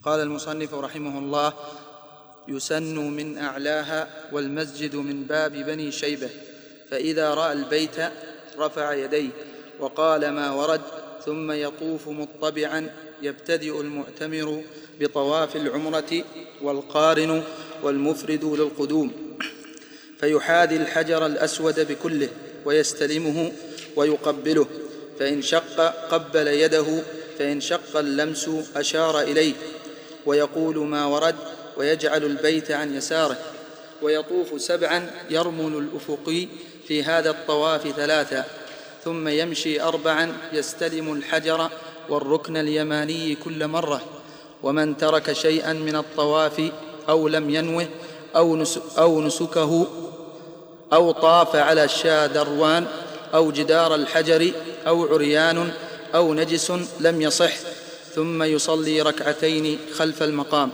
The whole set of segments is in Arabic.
قال المصنف رحمه الله: يسن من أعلاها والمسجد من باب بني شيبة، فإذا رأى البيت رفع يديه وقال ما ورد، ثم يطوف مطبعا. يبتدئ المعتمر بطواف العمرة والقارن والمفرد للقدوم، فيحاذي الحجر الأسود بكله ويستلمه ويقبله، فإن شق قبل يده، فإن شق اللمس أشار إليه، ويقول ما ورد، ويجعل البيت عن يساره، ويطوف 7 يرمل الأفقي في هذا الطواف 3، ثم يمشي 4 يستلم الحجر والركن اليماني كل مرة. ومن ترك شيئا من الطواف أو لم ينوه أو نسكه أو طاف على الشادروان أو جدار الحجر أو عريان أو نجس لم يصح، ثم يصلي 2 خلف المقام.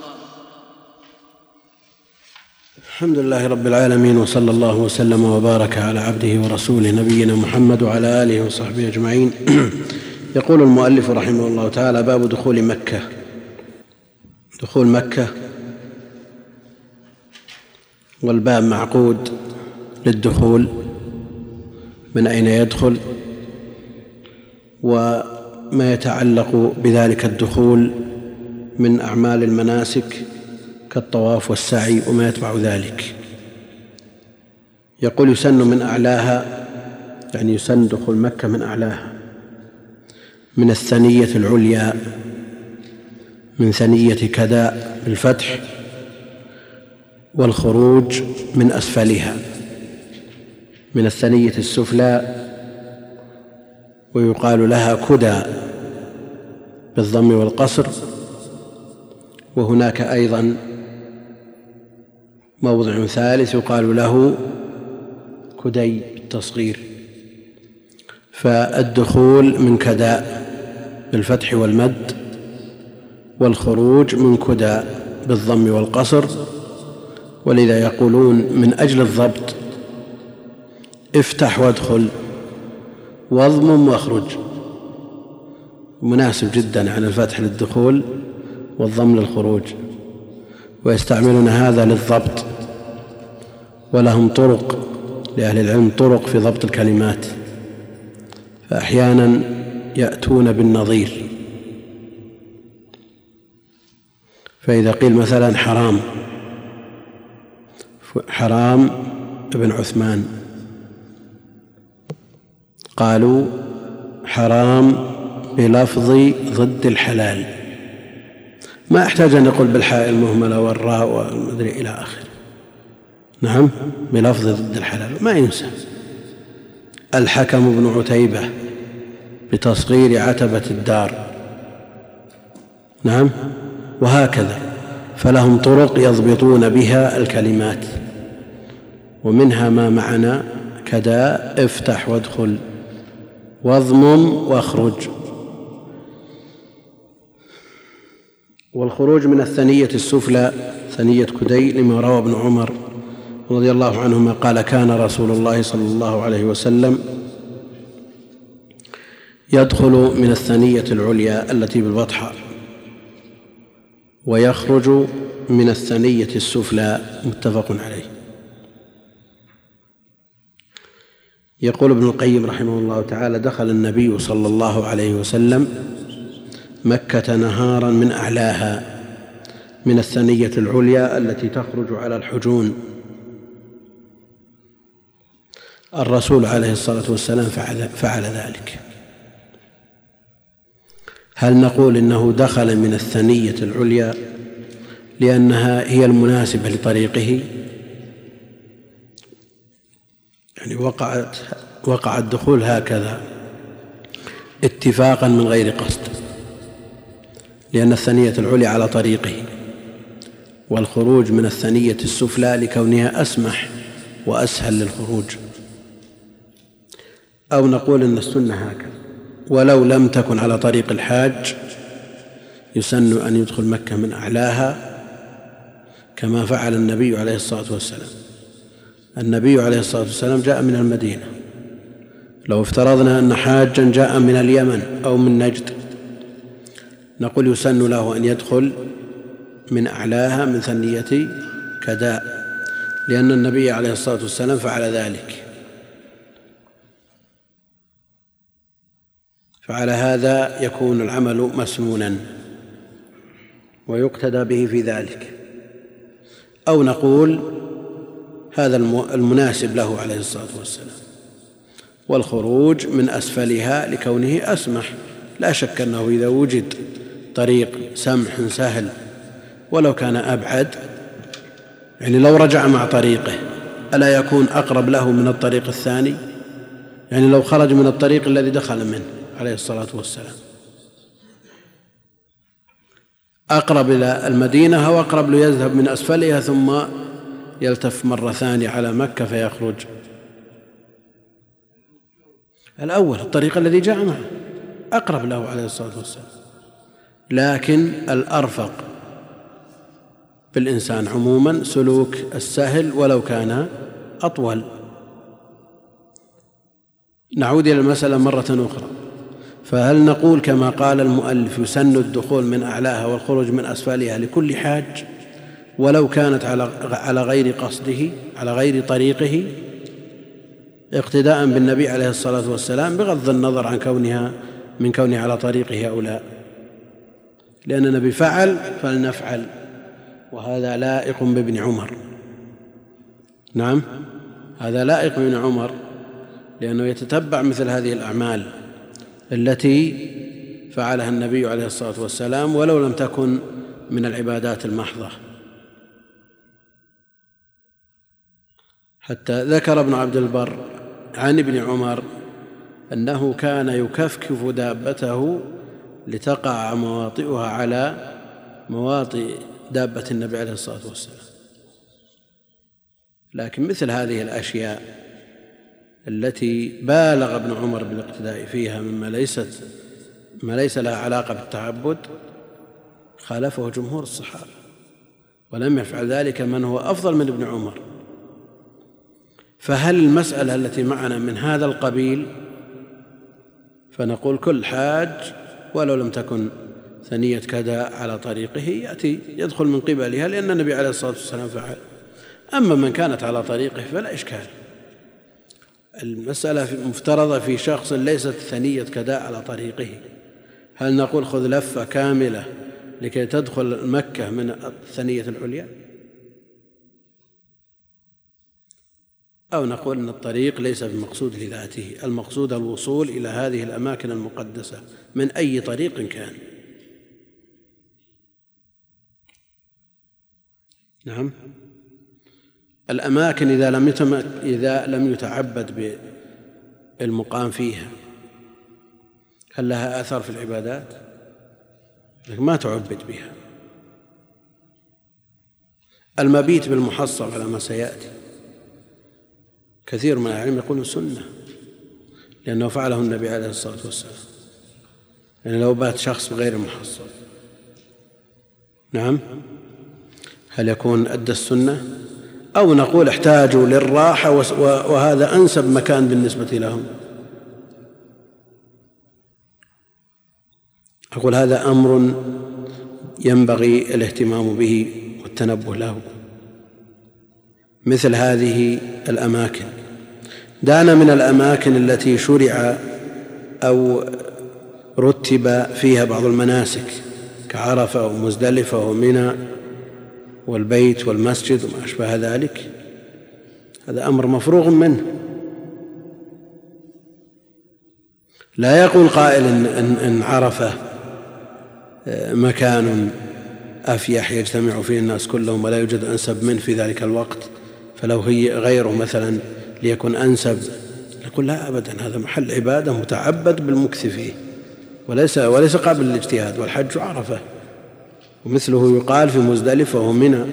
الحمد لله رب العالمين، وصلى الله وسلم وبارك على عبده ورسوله نبينا محمد وعلى آله وصحبه أجمعين. يقول المؤلف رحمه الله تعالى: باب دخول مكة. دخول مكة، والباب معقود للدخول، من أين يدخل وما يتعلق بذلك الدخول من أعمال المناسك كالطواف والسعي وما يتبع ذلك. يقول يسن من أعلاها، يعني يسن دخول مكة من أعلاها، من الثنية العليا، من ثنية كذا بالفتح، والخروج من أسفلها، من الثنية السفلى، ويقال لها كدى بالضم والقصر. وهناك أيضا موضع ثالث يقال له كدي بالتصغير. فالدخول من كدى بالفتح والمد، والخروج من كدى بالضم والقصر. ولذا يقولون من أجل الضبط: افتح وادخل واضمم واخرج، مناسب جدا عن الفتح للدخول والضم للخروج، ويستعملون هذا للضبط. ولهم طرق، لأهل العلم طرق في ضبط الكلمات، فأحيانا يأتون بالنظير. فإذا قيل مثلا حرام ابن عثمان، قالوا حرام بلفظ ضد الحلال، ما احتاج أن يقول بالحاء المهملة والراء والمدري إلى آخره. نعم، بلفظ ضد الحلال ما ينسى. الحكم بن عتيبة بتصغير عتبة الدار، نعم، وهكذا. فلهم طرق يضبطون بها الكلمات، ومنها ما معنا كذا: افتح وادخل واضمم واخرج. والخروج من الثنية السفلى ثنية كدي، لما روى ابن عمر رضي الله عنهما قال: كان رسول الله صلى الله عليه وسلم يدخل من الثنية العليا التي بالبطحة، ويخرج من الثنية السفلى. متفق عليه. يقول ابن القيم رحمه الله تعالى: دخل النبي صلى الله عليه وسلم مكة نهارا من أعلاها، من الثنية العليا التي تخرج على الحجون. الرسول عليه الصلاة والسلام فعل ذلك. هل نقول إنه دخل من الثنية العليا لأنها هي المناسبة لطريقه، يعني وقع الدخول هكذا اتفاقا من غير قصد، لأن الثنية العليا على طريقه، والخروج من الثنية السفلى لكونها أسمح وأسهل للخروج؟ أو نقول إن السنة هكذا، ولو لم تكن على طريق الحاج يسن أن يدخل مكة من أعلاها كما فعل النبي عليه الصلاة والسلام. النبي عليه الصلاة والسلام جاء من المدينة، لو افترضنا أن حاجا جاء من اليمن أو من نجد، نقول يسن له أن يدخل من أعلاها من ثنية كداء، لأن النبي عليه الصلاة والسلام فعل ذلك. فعلى هذا يكون العمل مسنونا ويقتدى به في ذلك. أو نقول هذا المناسب له عليه الصلاة والسلام، والخروج من أسفلها لكونه أسمح. لا شك أنه إذا وجد طريق سمح سهل ولو كان أبعد، يعني لو رجع مع طريقه ألا يكون أقرب له من الطريق الثاني؟ يعني لو خرج من الطريق الذي دخل منه عليه الصلاة والسلام أقرب إلى المدينة أو أقرب ليذهب من أسفلها ثم يلتف مرة ثانية على مكة فيخرج؟ الأول الطريق الذي جاء معه أقرب له عليه الصلاة والسلام، لكن الأرفق بالإنسان عموما سلوك السهل ولو كان أطول. نعود إلى المسألة مرة أخرى، فهل نقول كما قال المؤلف يسن الدخول من أعلاها والخروج من أسفلها لكل حاج ولو كانت على غير قصده، على غير طريقه، اقتداء بالنبي عليه الصلاة والسلام بغض النظر عن كونها على طريقه أو لا؟ لأن النبي فعل فلنفعل، وهذا لائق بابن عمر. نعم، هذا لائق بابن عمر، لأنه يتتبع مثل هذه الأعمال التي فعلها النبي عليه الصلاة والسلام ولو لم تكن من العبادات المحضة. حتى ذكر ابن عبد البر عن ابن عمر أنه كان يكفكف دابته لتقع مواطئها على مواطئ دابة النبي عليه الصلاة والسلام. لكن مثل هذه الأشياء التي بالغ ابن عمر بالاقتداء فيها مما ليس لها علاقة بالتعبد خالفه جمهور الصحابة، ولم يفعل ذلك من هو أفضل من ابن عمر. فهل المسألة التي معنا من هذا القبيل؟ فنقول كل حاج ولو لم تكن ثنية كداء على طريقه يأتي يدخل من قبلها، لأن النبي عليه الصلاة والسلام فعل. أما من كانت على طريقه فلا إشكال. المسألة مفترضة في شخص ليست ثنية كداء على طريقه، هل نقول خذ لفة كاملة لكي تدخل مكة من الثنية العليا، أو نقول أن الطريق ليس بمقصود لذاته، المقصود الوصول إلى هذه الأماكن المقدسة من أي طريق كان؟ نعم، الأماكن إذا لم يتعبد بالمقام فيها هل لها آثار في العبادات؟ ما تعبد بها. المبيت بالمحصب على ما سيأتي كثير من العلم يقولون سنة، لأنه فعله النبي عليه الصلاة والسلام. يعني لو بات شخص بغير محصب، نعم، هل يكون أدى السنة؟ أو نقول احتاجوا للراحة وهذا أنسب مكان بالنسبة لهم؟ أقول هذا أمر ينبغي الاهتمام به والتنبه له. مثل هذه الأماكن دعنا من الأماكن التي شرع أو رتب فيها بعض المناسك كعرفة ومزدلفة ومنى والبيت والمسجد وما أشبه ذلك، هذا أمر مفروغ منه. لا يقول قائل إن عرفة مكان أفيح يجتمع فيه الناس كلهم ولا يوجد أنسب منه في ذلك الوقت، فلو هي غيره مثلا ليكن أنسب، نقول لا أبدا، هذا محل عبادة متعبد بالمكث فيه وليس قابل للاجتهاد، والحج عرفة، ومثله يقال في مزدلفة ومنى.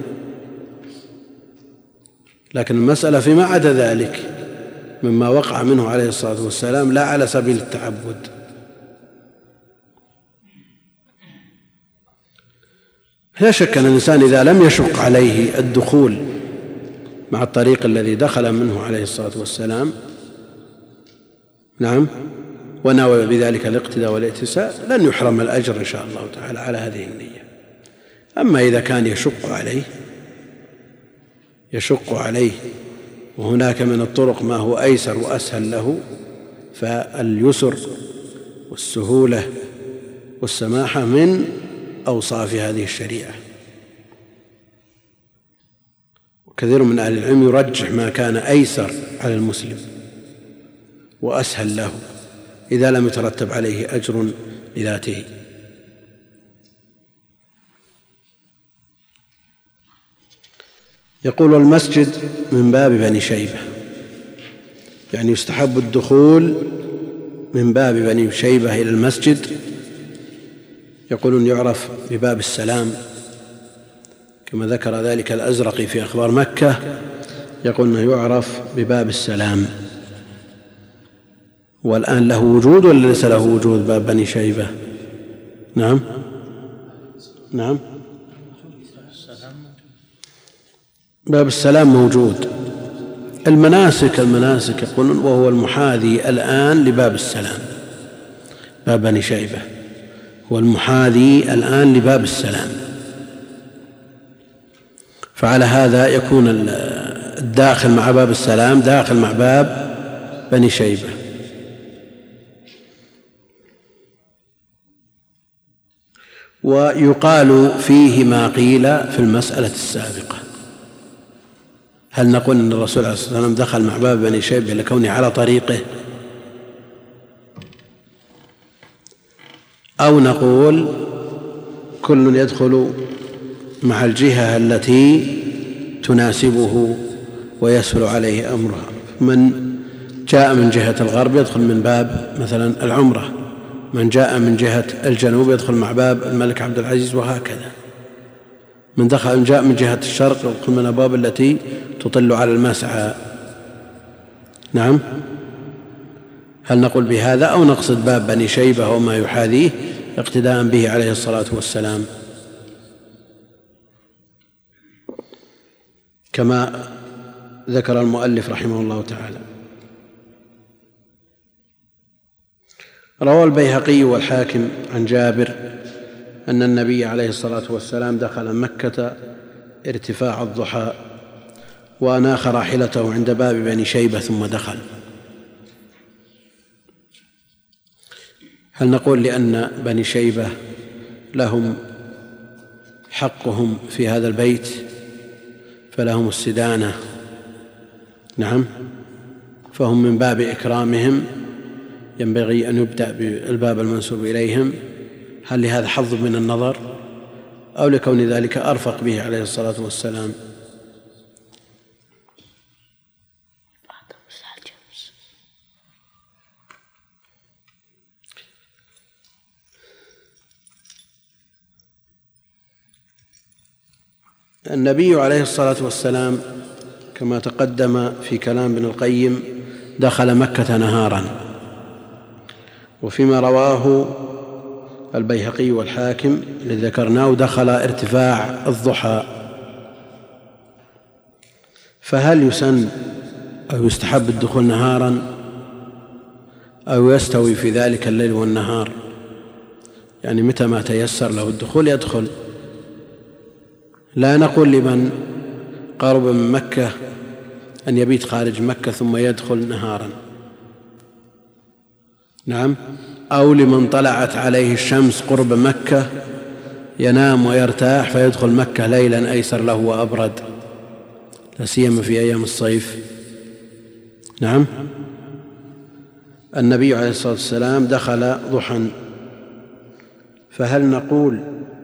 لكن المسألة فيما عدا ذلك مما وقع منه عليه الصلاة والسلام لا على سبيل التعبد. لا شك أن الإنسان إذا لم يشق عليه الدخول مع الطريق الذي دخل منه عليه الصلاة والسلام، نعم، ونوى بذلك الاقتداء والاتساء، لن يحرم الأجر إن شاء الله تعالى على هذه النية. أما إذا كان يشق عليه وهناك من الطرق ما هو أيسر وأسهل له، فاليسر والسهولة والسماحة من أوصاف هذه الشريعة. وكثير من أهل العلم يرجح ما كان أيسر على المسلم وأسهل له إذا لم يترتب عليه أجر لذاته. يقول المسجد من باب بني شيبة، يعني يستحب الدخول من باب بني شيبة إلى المسجد. يقولون يعرف بباب السلام كما ذكر ذلك الأزرقي في أخبار مكة، يقول أنه يعرف بباب السلام. والآن له وجود ولا ليس له وجود باب بني شيبة؟ نعم باب السلام موجود. المناسك يقولون وهو المحاذي الآن لباب السلام، باب بني شيبة هو المحاذي الآن لباب السلام، فعلى هذا يكون الداخل مع باب السلام داخل مع باب بني شيبة. ويقال فيه ما قيل في المسألة السابقة. هل نقول أن الرسول عليه الصلاة والسلام دخل مع باب بني شيبة لكونه على طريقه، أو نقول كل يدخل مع الجهة التي تناسبه ويسهل عليه أمرها؟ من جاء من جهة الغرب يدخل من باب مثلا العمرة، من جاء من جهة الجنوب يدخل مع باب الملك عبد العزيز، وهكذا. من جاء من جهة الشرق يدخل من الأبواب التي تطل على المسعى. نعم، هل نقول بهذا أو نقصد باب بني شيبة وما يحاذيه اقتداء به عليه الصلاة والسلام، كما ذكر المؤلف رحمه الله تعالى؟ روى البيهقي والحاكم عن جابر أن النبي عليه الصلاة والسلام دخل مكة ارتفاع الضحى وأناخ راحلته عند باب بني شيبة ثم دخل. هل نقول لأن بني شيبة لهم حقهم في هذا البيت فلهم السدانة؟ نعم، فهم من باب إكرامهم ينبغي أن يبدأ بالباب المنسوب إليهم. هل لهذا حظ من النظر أو لكون ذلك أرفق به عليه الصلاة والسلام؟ النبي عليه الصلاة والسلام كما تقدم في كلام ابن القيم دخل مكة نهارا، وفيما رواه البيهقي والحاكم الذي ذكرناه دخل ارتفاع الضحى. فهل يسن أو يستحب الدخول نهارا أو يستوي في ذلك الليل والنهار؟ يعني متى ما تيسر له الدخول يدخل. لا نقول لمن قرب من مكة أن يبيت خارج مكة ثم يدخل نهارا، نعم، أو لمن طلعت عليه الشمس قرب مكة ينام ويرتاح فيدخل مكة ليلا أيسر له وأبرد، لا سيما في أيام الصيف. نعم، النبي عليه الصلاة والسلام دخل ضحى، فهل نقول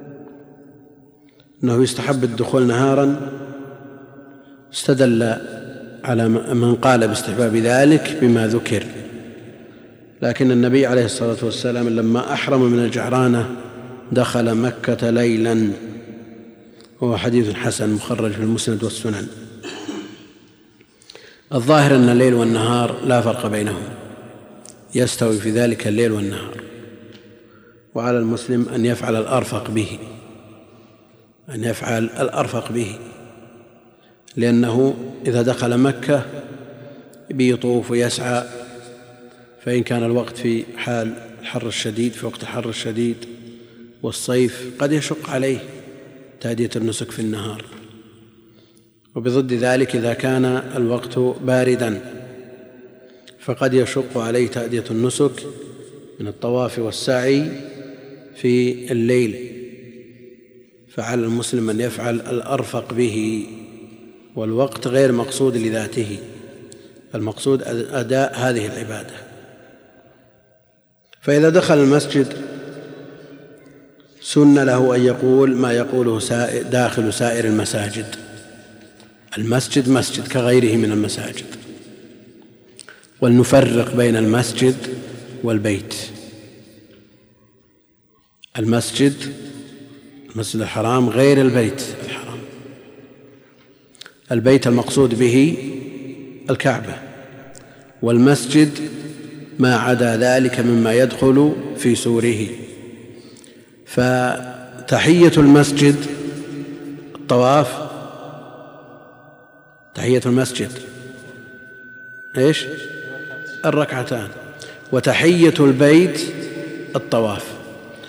أنه يستحب الدخول نهارا؟ استدل على من قال باستحباب ذلك بما ذكر، لكن النبي عليه الصلاة والسلام لما أحرم من الجعرانة دخل مكة ليلا، وهو حديث حسن مخرج في المسند والسنن. الظاهر أن الليل والنهار لا فرق بينهم، يستوي في ذلك الليل والنهار، وعلى المسلم أن يفعل الأرفق به، لأنه إذا دخل مكة بيطوف ويسعى، فإن كان الوقت في حال الحر الشديد، في وقت الحر الشديد والصيف قد يشق عليه تأدية النسك في النهار. وبضد ذلك إذا كان الوقت باردا فقد يشق عليه تأدية النسك من الطواف والسعي في الليل، فعلى المسلم أن يفعل الأرفق به، والوقت غير مقصود لذاته، المقصود أداء هذه العبادة. فإذا دخل المسجد سن له أن يقول ما يقوله داخل سائر المساجد. المسجد مسجد كغيره من المساجد، ولنفرق بين المسجد والبيت. المسجد الحرام غير البيت الحرام. البيت المقصود به الكعبة، والمسجد ما عدا ذلك مما يدخل في سوره. فتحية المسجد الطواف، تحية المسجد الركعتان، وتحية البيت الطواف.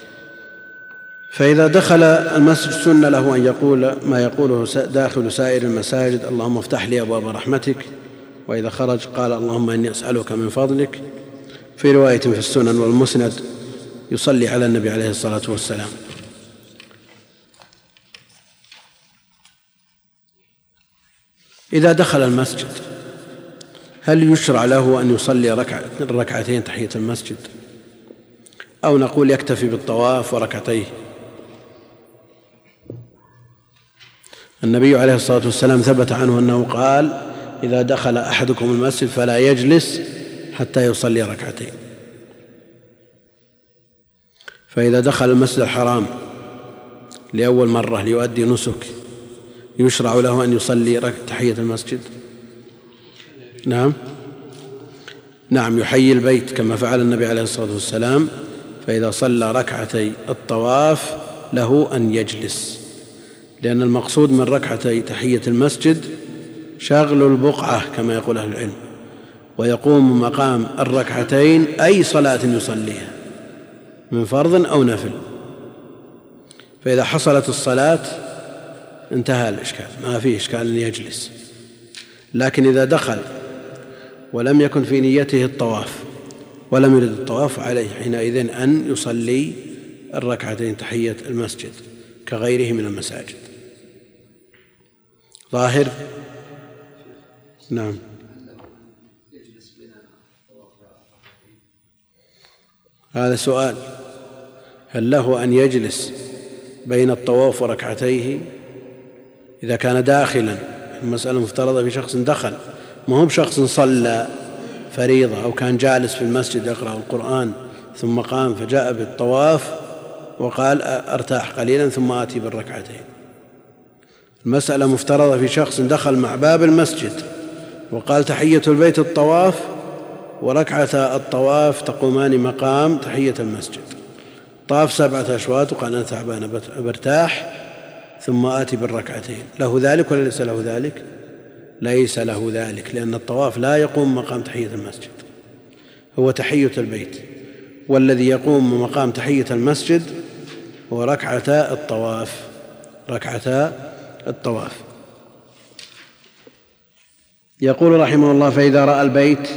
فإذا دخل المسجد سن له أن يقول ما يقوله داخل سائر المساجد: اللهم افتح لي أبواب رحمتك. وإذا خرج قال: اللهم إني أسألك من فضلك. في رواية في السنن والمسند يصلي على النبي عليه الصلاة والسلام. إذا دخل المسجد هل يشرع له أن يصلي ركعتين تحية المسجد، أو نقول يكتفي بالطواف وركعتيه؟ النبي عليه الصلاة والسلام ثبت عنه أنه قال: إذا دخل أحدكم المسجد فلا يجلس حتى يصلي ركعتين. فإذا دخل المسجد الحرام لأول مرة ليؤدي نسك يشرع له أن يصلي تحية المسجد؟ نعم، يحيي البيت كما فعل النبي عليه الصلاة والسلام. فإذا صلى ركعتي الطواف له أن يجلس، لأن المقصود من ركعتي تحية المسجد شغل البقعة كما يقول أهل العلم، ويقوم مقام الركعتين أي صلاة يصليها من فرض أو نفل. فإذا حصلت الصلاة انتهى الإشكال، ما فيه إشكال أن يجلس. لكن إذا دخل ولم يكن في نيته الطواف ولم يرد الطواف، عليه حينئذ أن يصلي الركعتين تحية المسجد كغيره من المساجد. ظاهر؟ نعم. هذا سؤال: هل له أن يجلس بين الطواف وركعتيه إذا كان داخلا؟ المسألة مفترضة في شخص دخل، ما هو بشخص صلى فريضة أو كان جالس في المسجد يقرأ القرآن ثم قام فجاء بالطواف وقال أرتاح قليلا ثم آتي بالركعتين. المسألة مفترضة في شخص دخل مع باب المسجد وقال تحية البيت الطواف، وركعة الطواف تقومان مقام تحية المسجد. طاف 7 أشواط وقال أنا تعبان برتاح ثم آتي بالركعتين. له ذلك ولا ليس له ذلك؟ ليس له ذلك، لأن الطواف لا يقوم مقام تحية المسجد، هو تحية البيت، والذي يقوم مقام تحية المسجد هو ركعتا الطواف. يقول رحمه الله: فإذا رأى البيت،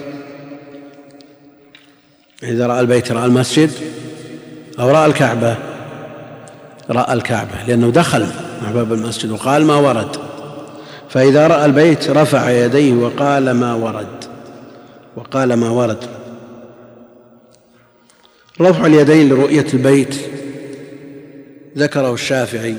رأى المسجد أو رأى الكعبة؟ رأى الكعبة، لأنه دخل مع باب المسجد وقال ما ورد. فإذا رأى البيت رفع يديه وقال ما ورد. رفع اليدين لرؤية البيت ذكره الشافعي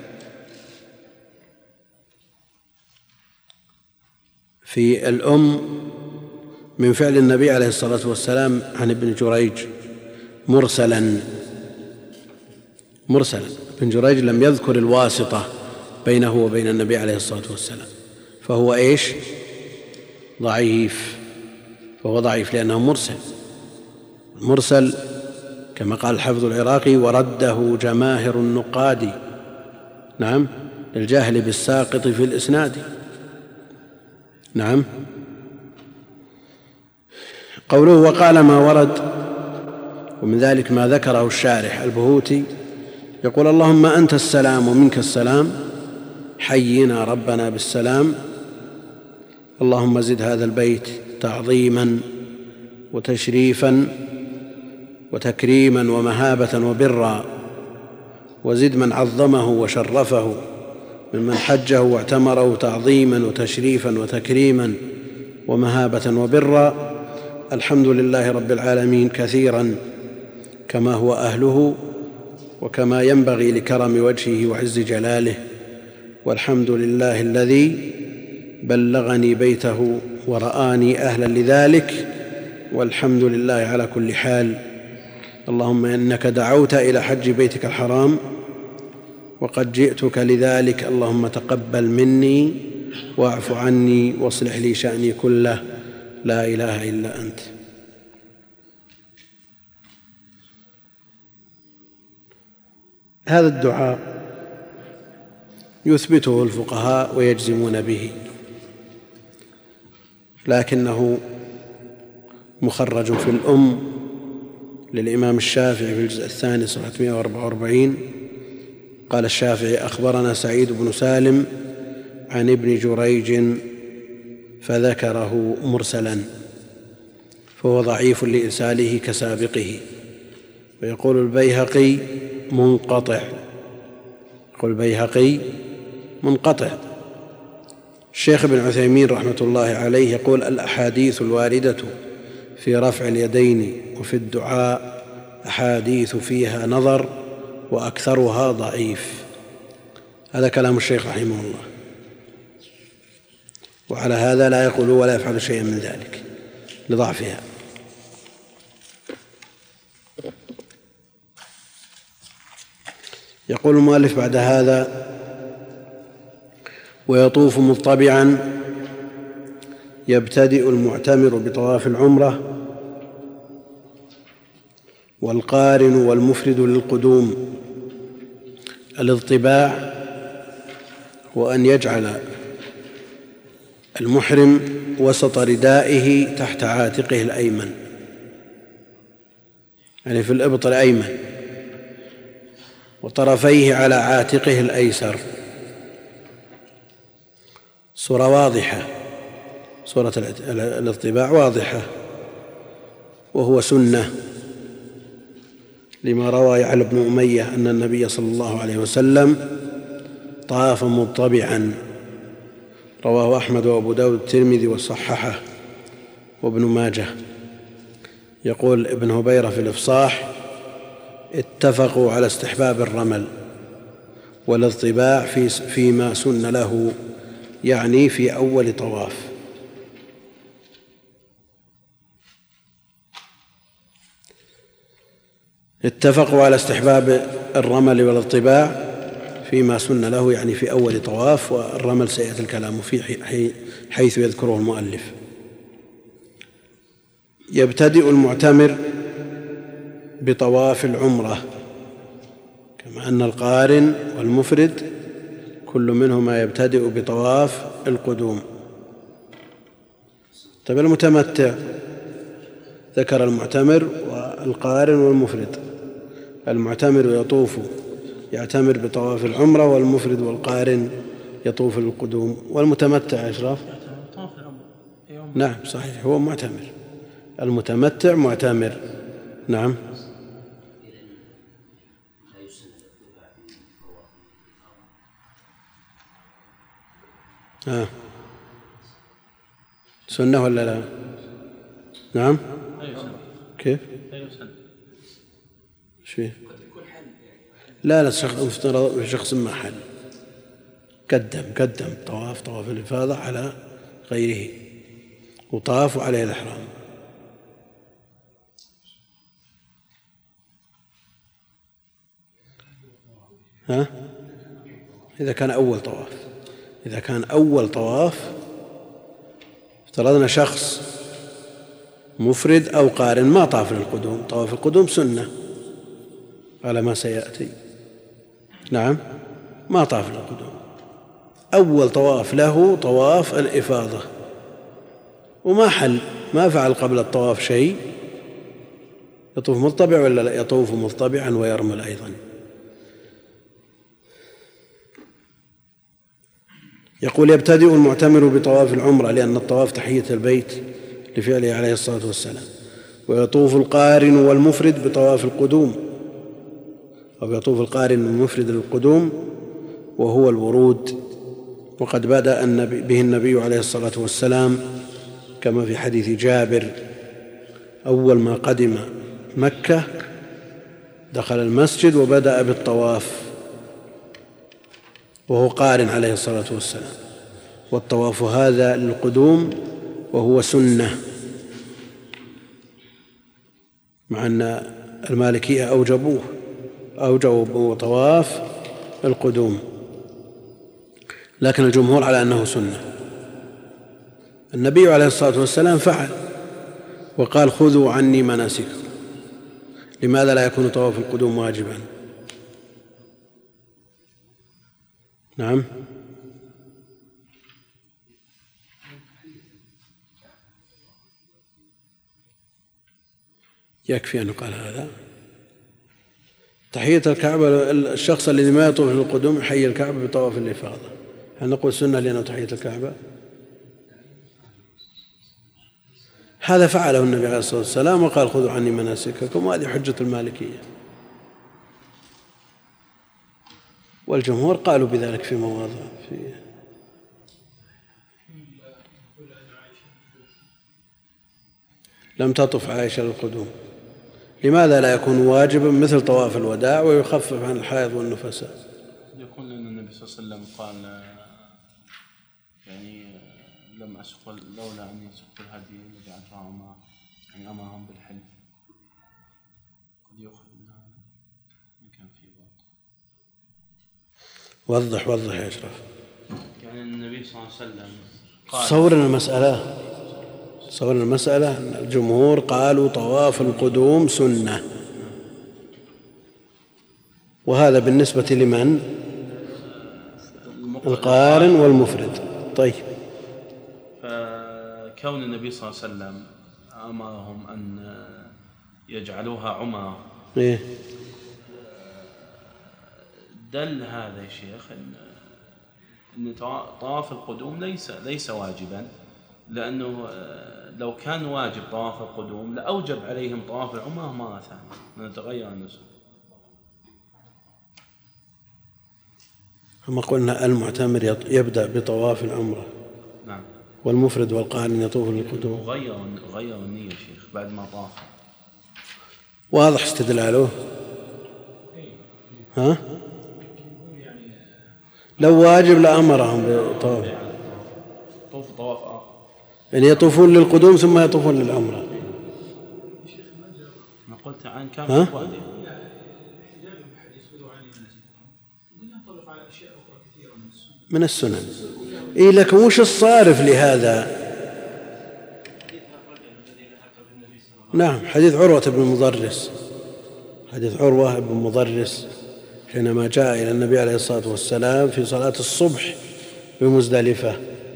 في الأم من فعل النبي عليه الصلاة والسلام عن ابن جريج مرسلا. ابن جريج لم يذكر الواسطة بينه وبين النبي عليه الصلاة والسلام، فهو ضعيف، لأنه مرسل كما قال الحافظ العراقي: ورده جماهر النقاد، نعم، للجاهل بالساقط في الإسناد. نعم. قوله وقال ما ورد، ومن ذلك ما ذكره الشارح البهوتي يقول اللهم أنت السلام ومنك السلام، حينا ربنا بالسلام. اللهم زد هذا البيت تعظيما وتشريفا وتكريما ومهابة وبرا، وزد من عظمه وشرفه ممن حجه واعتمره تعظيما وتشريفا وتكريما ومهابة وبرا. الحمد لله رب العالمين كثيرا كما هو أهله وكما ينبغي لكرم وجهه وعز جلاله، والحمد لله الذي بلغني بيته ورآني أهلا لذلك، والحمد لله على كل حال. اللهم إنك دعوت إلى حج بيتك الحرام وقد جئتك لذلك، اللهم تقبل مني واعف عني واصلح لي شأني كله، لا إله إلا أنت. هذا الدعاء يثبته الفقهاء ويجزمون به، لكنه مخرج في الأم للإمام الشافعي في الجزء الثاني صفحة 144. قال الشافعي: أخبرنا سعيد بن سالم عن ابن جريج فذكره مرسلا، فهو ضعيف لإرساله كسابقه. ويقول البيهقي منقطع، يقول البيهقي منقطع. الشيخ ابن عثيمين رحمة الله عليه يقول: الأحاديث الواردة في رفع اليدين وفي الدعاء أحاديث فيها نظر وأكثرها ضعيف. هذا كلام الشيخ رحمه الله، وعلى هذا لا يقول ولا يفعل شيئا من ذلك لضعفها. يقول المؤلف بعد هذا: ويطوف مضطبعا يبتدئ المعتمر بطواف العمرة والقارن والمفرد للقدوم. الاضطباع هو أن يجعل المحرم وسط ردائه تحت عاتقه الأيمن، يعني في الإبط الأيمن، وطرفيه على عاتقه الأيسر. صورة واضحة، صورة الاضطباع واضحة، وهو سنة لما روى يعلى بن أمية أن النبي صلى الله عليه وسلم طاف مضطبعا، رواه أحمد وأبو داود الترمذي وصححه وابن ماجه. يقول ابن هبيرة في الإفصاح: اتفقوا على استحباب الرمل والاضطباع فيما سن له، يعني في أول طواف. اتفقوا على استحباب الرمل والاضطباع فيما سن له، يعني في أول طواف، والرمل سيأتي الكلام فيه حيث يذكره المؤلف. يبتدئ المعتمر بطواف العمرة، كما أن القارن والمفرد كل منهما يبتدئ بطواف القدوم. طيب المتمتع ذكر المعتمر والقارن والمفرد. المعتمر يعتمر بطواف العمرة، والمفرد والقارن يطوف القدوم. والمتمتع أشرف؟ نعم صحيح، هو معتمر. المتمتع معتمر، نعم. سنة ولا لا؟ نعم. كيف؟ شيء لا شخص ما حل، قدم طواف الإفاضة على غيره، وطاف عليه الإحرام. إذا كان أول طواف افترضنا شخص مفرد أو قارن ما طاف للقدوم، طواف القدوم سنة على ما سيأتي، نعم، ما طاف للقدوم. أول طواف له طواف الإفاضة، وما حل، ما فعل قبل الطواف شيء، يطوف مضطبع ولا لا؟ يطوف مضطبعا ويرمل أيضا. يقول: يبتدئ المعتمر بطواف العمرة لأن الطواف تحية البيت لفعله عليه الصلاة والسلام، ويطوف القارن والمفرد بطواف القدوم، أو يطوف القارن والمفرد للقدوم وهو الورود، وقد بدأ به النبي عليه الصلاة والسلام كما في حديث جابر: أول ما قدم مكة دخل المسجد وبدأ بالطواف وهو قارن عليه الصلاة والسلام، والطواف هذا للقدوم وهو سنة، مع أن المالكية أوجبوا طواف القدوم، لكن الجمهور على أنه سنة. النبي عليه الصلاة والسلام فعل وقال: خذوا عني مناسككم. لماذا لا يكون طواف القدوم واجبا؟ نعم، يكفي أن يقال هذا. تحية الكعبة، الشخص الذي ما يطوف للقدوم يحيي الكعبة بطواف الإفاضة، هل نقول سنة لأنه تحية الكعبة؟ هذا فعله النبي عليه الصلاة والسلام وقال: خذوا عني مناسككم، وهذه حجة المالكية، والجمهور قالوا بذلك في مواضع لم تطف عائشة للقدوم. لماذا لا يكون واجبا مثل طواف الوداع ويخفف عن الحائض والنفساء؟ يقول أن النبي صلى الله عليه وسلم قال: يعني لم أسق لولا أني سقت الهدي لجعلتها يعني أمرهم بالحلف، قد يؤخذ منها كان في بعض. وضح يا أشرف. يعني النبي صلى الله عليه وسلم قال: صورنا المسألة أن الجمهور قالوا طواف القدوم سنة، وهذا بالنسبة لمن؟ القارن والمفرد. طيب، فكون النبي صلى الله عليه وسلم أمرهم أن يجعلوها عمرة، دل هذا يا شيخ أن طواف القدوم ليس واجبا، لأنه لو كان واجب طواف القدوم لأوجب عليهم طواف العمرة مرة ثانية، نتغير النسك. كما قلنا المعتمر يبدأ بطواف العمرة، نعم، والمفرد والقارن يطوف للقدوم. غير النية شيخ بعد ما طاف. واضح استدلاله؟ ها؟ لو واجب لأمرهم بطواف، طواف آخر، يعني يطوفون للقدوم ثم يطوفون للعمرة. ما قلت عن كامل من السنن. لكن وش الصارف لهذا؟ نعم، حديث عروة بن مضرس حينما جاء إلى النبي عليه الصلاة والسلام في صلاة الصبح بمزدلفة،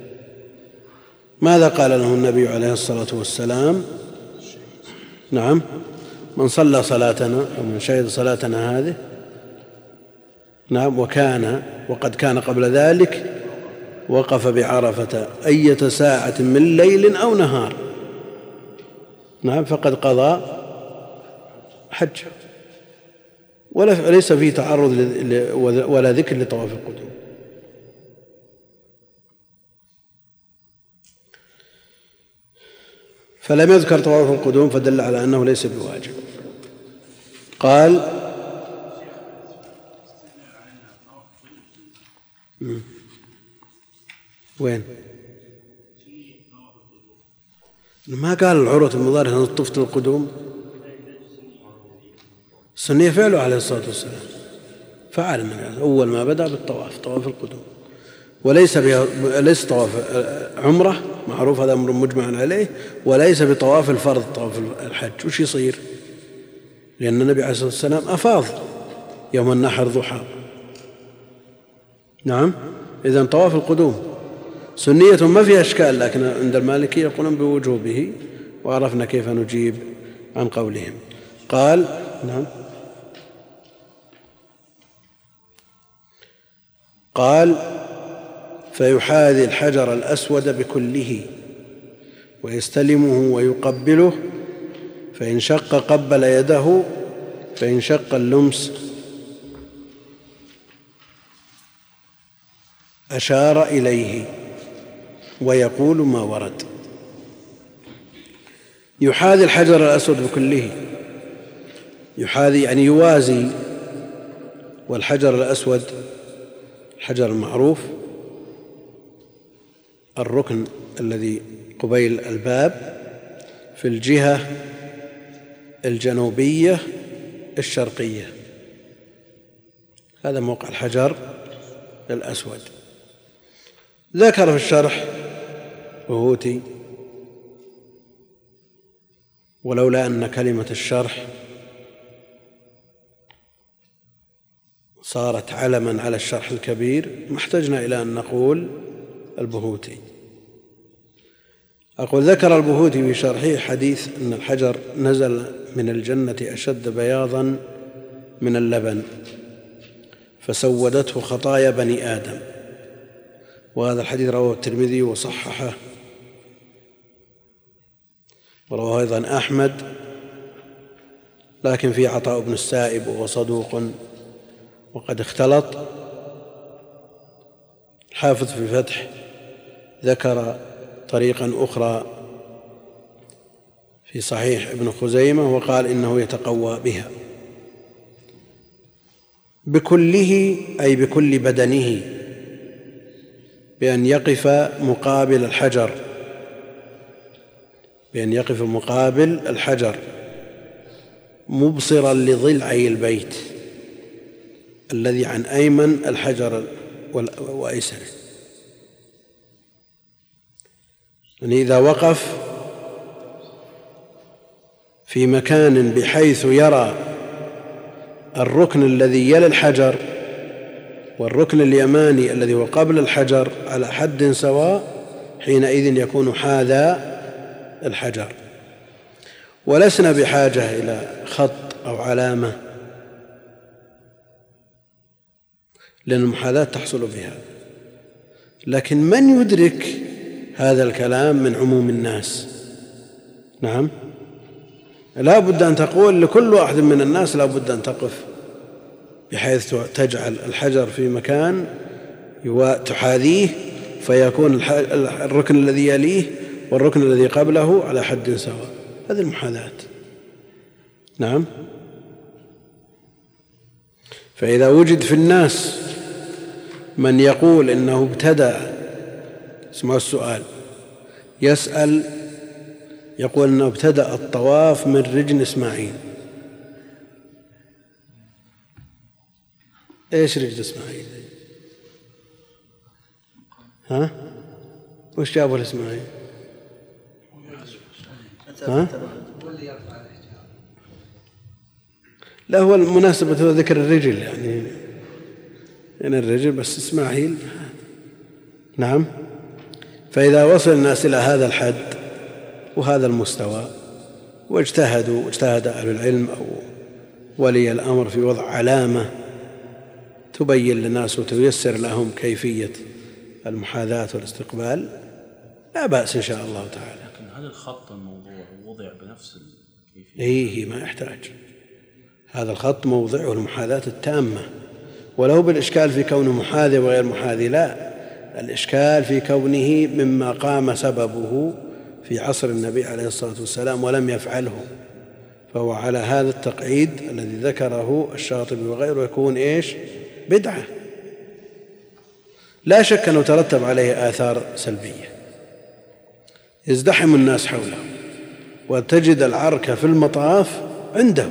ماذا قال له النبي عليه الصلاة والسلام؟ نعم: من صلى صلاتنا أو من شهد صلاتنا هذه، نعم، وقد كان قبل ذلك وقف بعرفة أية ساعة من ليل أو نهار، نعم، فقد قضى حج، وليس فيه تعرض ولا ذكر لطواف القدوم. فلم يذكر طواف القدوم فدل على أنه ليس بواجب. قال: وين؟ ما قال العروة بن مضرس أن طفت القدوم؟ السنية فعله عليه الصلاة والسلام، فعل النبي أول ما بدأ بالطواف، طواف القدوم، وليس طواف عمرة معروف، هذا أمر مجمع عليه، وليس بطواف الفرض طواف الحج. وش يصير؟ لأن النبي عليه الصلاة والسلام أفاض يوم النحر ضحى. نعم، إذن طواف القدوم سنية ما فيها إشكال، لكن عند المالكية يقولون بوجوبه، وعرفنا كيف نجيب عن قولهم. قال: نعم، فيحاذي الحجر الأسود بكله ويستلمه ويقبله، فإن شق قبل يده، فإن شق اللمس أشار إليه ويقول ما ورد. يحاذي الحجر الأسود بكله، يحاذي يعني يوازي، والحجر الأسود الحجر المعروف الركن الذي قبيل الباب في الجهة الجنوبية الشرقية، هذا موقع الحجر الأسود. ذكر في الشرح بهوتي: ولولا أن كلمة الشرح صارت علما على الشرح الكبير ما احتجنا إلى أن نقول البهوتي. أقول: ذكر البهوتي في شرحه حديث أن الحجر نزل من الجنة أشد بياضا من اللبن فسودته خطايا بني آدم، وهذا الحديث رواه الترمذي وصححه، ورواه أيضا أحمد، لكن في عطاء بن السائب وهو صدوق وقد اختلط. الحافظ في الفتح ذكر طريقا أخرى في صحيح ابن خزيمة وقال إنه يتقوى بها. بكله أي بكل بدنه، بأن يقف مقابل الحجر، بأن يقف مقابل الحجر مبصرا لضلعي البيت الذي عن أيمن الحجر وأيسره. يعني إذا وقف في مكان بحيث يرى الركن الذي يلي الحجر والركن اليماني الذي هو قبل الحجر على حد سواء، حينئذ يكون حاذا الحجر، ولسنا بحاجة إلى خط أو علامة، لأن المحاذاة تحصل بها. لكن من يدرك هذا الكلام من عموم الناس؟ نعم، لا بد أن تقول لكل واحد من الناس لا بد أن تقف بحيث تجعل الحجر في مكان تحاذيه، فيكون الركن الذي يليه والركن الذي قبله على حد سواء. هذه المحاذاة. نعم. فإذا وجد في الناس من يقول إنه ابتدأ، اسمعوا السؤال، يسأل يقول إنه ابتدأ الطواف من رجل إسماعيل. إيش رجل إسماعيل؟ ها؟ وش جابوا لإسماعيل؟ ها؟ لا، هو المناسبة هو ذكر الرجل، يعني الرجل بس إسماعيل. نعم. فإذا وصل الناس إلى هذا الحد وهذا المستوى واجتهد أهل العلم أو ولي الأمر في وضع علامة تبين للناس وتيسر لهم كيفية المحاذاة والاستقبال، لا بأس إن شاء الله تعالى. لكن هل الخط الموضوع وضع بنفس الكيفية؟ ما يحتاج. هذا الخط موضعه المحاذاة التامة، ولو بالإشكال في كونه محاذي وغير محاذي، لا، الإشكال في كونه مما قام سببه في عصر النبي عليه الصلاة والسلام ولم يفعله، فهو على هذا التقعيد الذي ذكره الشاطبي وغيره يكون إيش؟ بدعة، لا شك أنه ترتب عليه آثار سلبية، يزدحم الناس حوله وتجد العركة في المطاف عنده.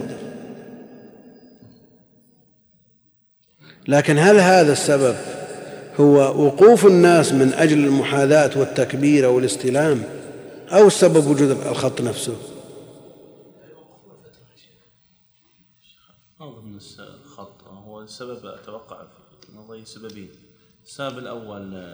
لكن هل هذا السبب هو وقوف الناس من أجل المحاذاة والتكبير والاستلام، أو السبب وجود الخط نفسه؟ أظن الخط هو السبب. أتوقع في نظري سببين: السبب الأول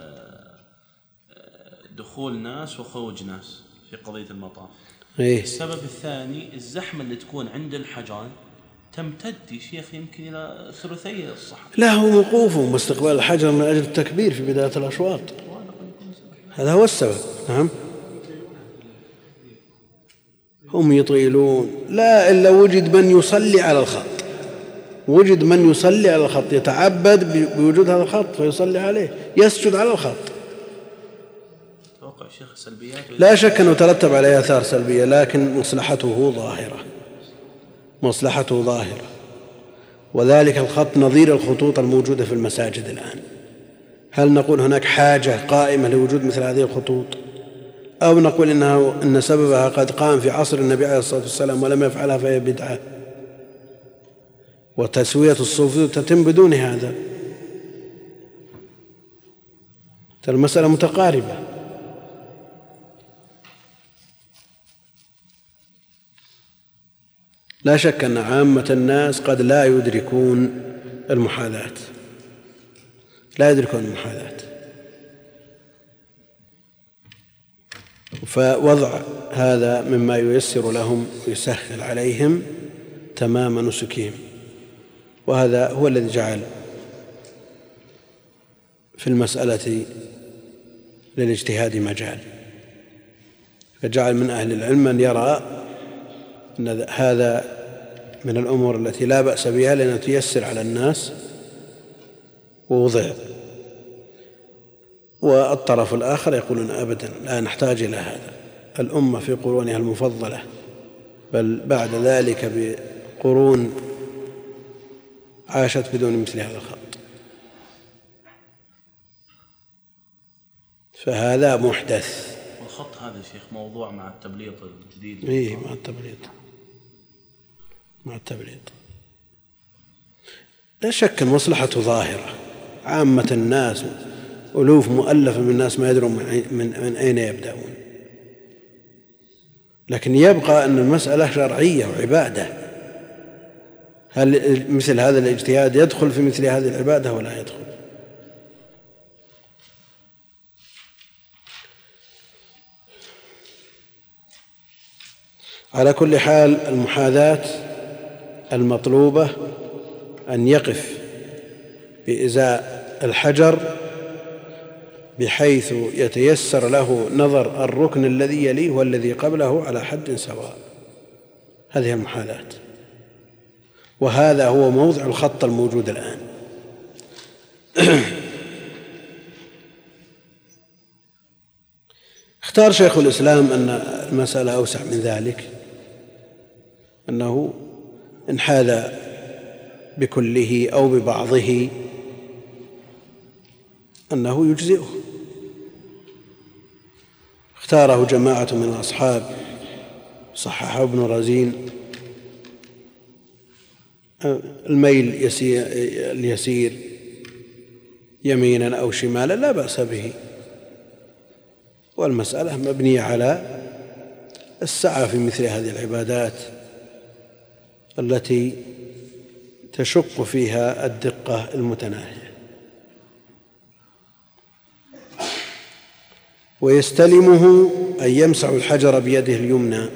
دخول ناس وخروج ناس في قضية المطاف. السبب الثاني الزحمة اللي تكون عند الحجرين تمتد يا شيخ يمكن إلى ثلثي الصحن. لا، هو موقوفهم واستقبال الحجر من أجل التكبير في بداية الأشواط، هذا هو السبب. نعم، هم يطيلون، لا إلا وجد من يصلي على الخط، وجد من يصلي على الخط يتعبد بوجود هذا الخط فيصلي عليه، يسجد على الخط. توقع شيخ سلبيات لا شك أنه ترتب عليه آثار سلبية، لكن مصلحته ظاهرة، مصلحته ظاهرة. وذلك الخط نظير الخطوط الموجودة في المساجد الآن. هل نقول هناك حاجة قائمة لوجود مثل هذه الخطوط، أو نقول إن سببها قد قام في عصر النبي عليه الصلاة والسلام ولم يفعلها فهي بدعة، وتسوية الصفوف تتم بدون هذا؟ المسألة متقاربة. لا شك أن عامة الناس قد لا يدركون المحاذاة، لا يدركون المحاذاة، فوضع هذا مما ييسر لهم ويسهل عليهم تمام نسكهم، وهذا هو الذي جعل في المسألة للاجتهاد مجال، فجعل من أهل العلم من يرى أن هذا من الأمور التي لا بأس بها لأنها تيسر على الناس ووضع، والطرف الآخر يقولون أبدا لا نحتاج إلى هذا، الأمة في قرونها المفضلة بل بعد ذلك بقرون عاشت بدون مثل هذا الخط، فهذا محدث. والخط هذا شيخ موضوع مع التبليط الجديد. إيه، مع التبليط لا شك المصلحة ظاهرة. عامة الناس ألوف مؤلفة من الناس ما يدرون من أين يبدأون، لكن يبقى أن المسألة شرعية وعبادة. هل مثل هذا الاجتهاد يدخل في مثل هذه العبادة ولا يدخل؟ على كل حال المحاذاة المطلوبة أن يقف بإزاء الحجر بحيث يتيسر له نظر الركن الذي يليه والذي قبله على حد سواء، هذه المحاذاة، وهذا هو موضع الخط الموجود الآن. اختار شيخ الإسلام أن المسألة أوسع من ذلك، أنه إن حاذ بكله أو ببعضه أنه يجزئه. اختاره جماعة من الأصحاب، صححه ابن رزين، الميل اليسير يمينا أو شمالا لا بأس به، والمسألة مبنية على السعة في مثل هذه العبادات التي تشق فيها الدقة المتناهية. ويستلمه أن يمسح الحجر بيده اليمنى،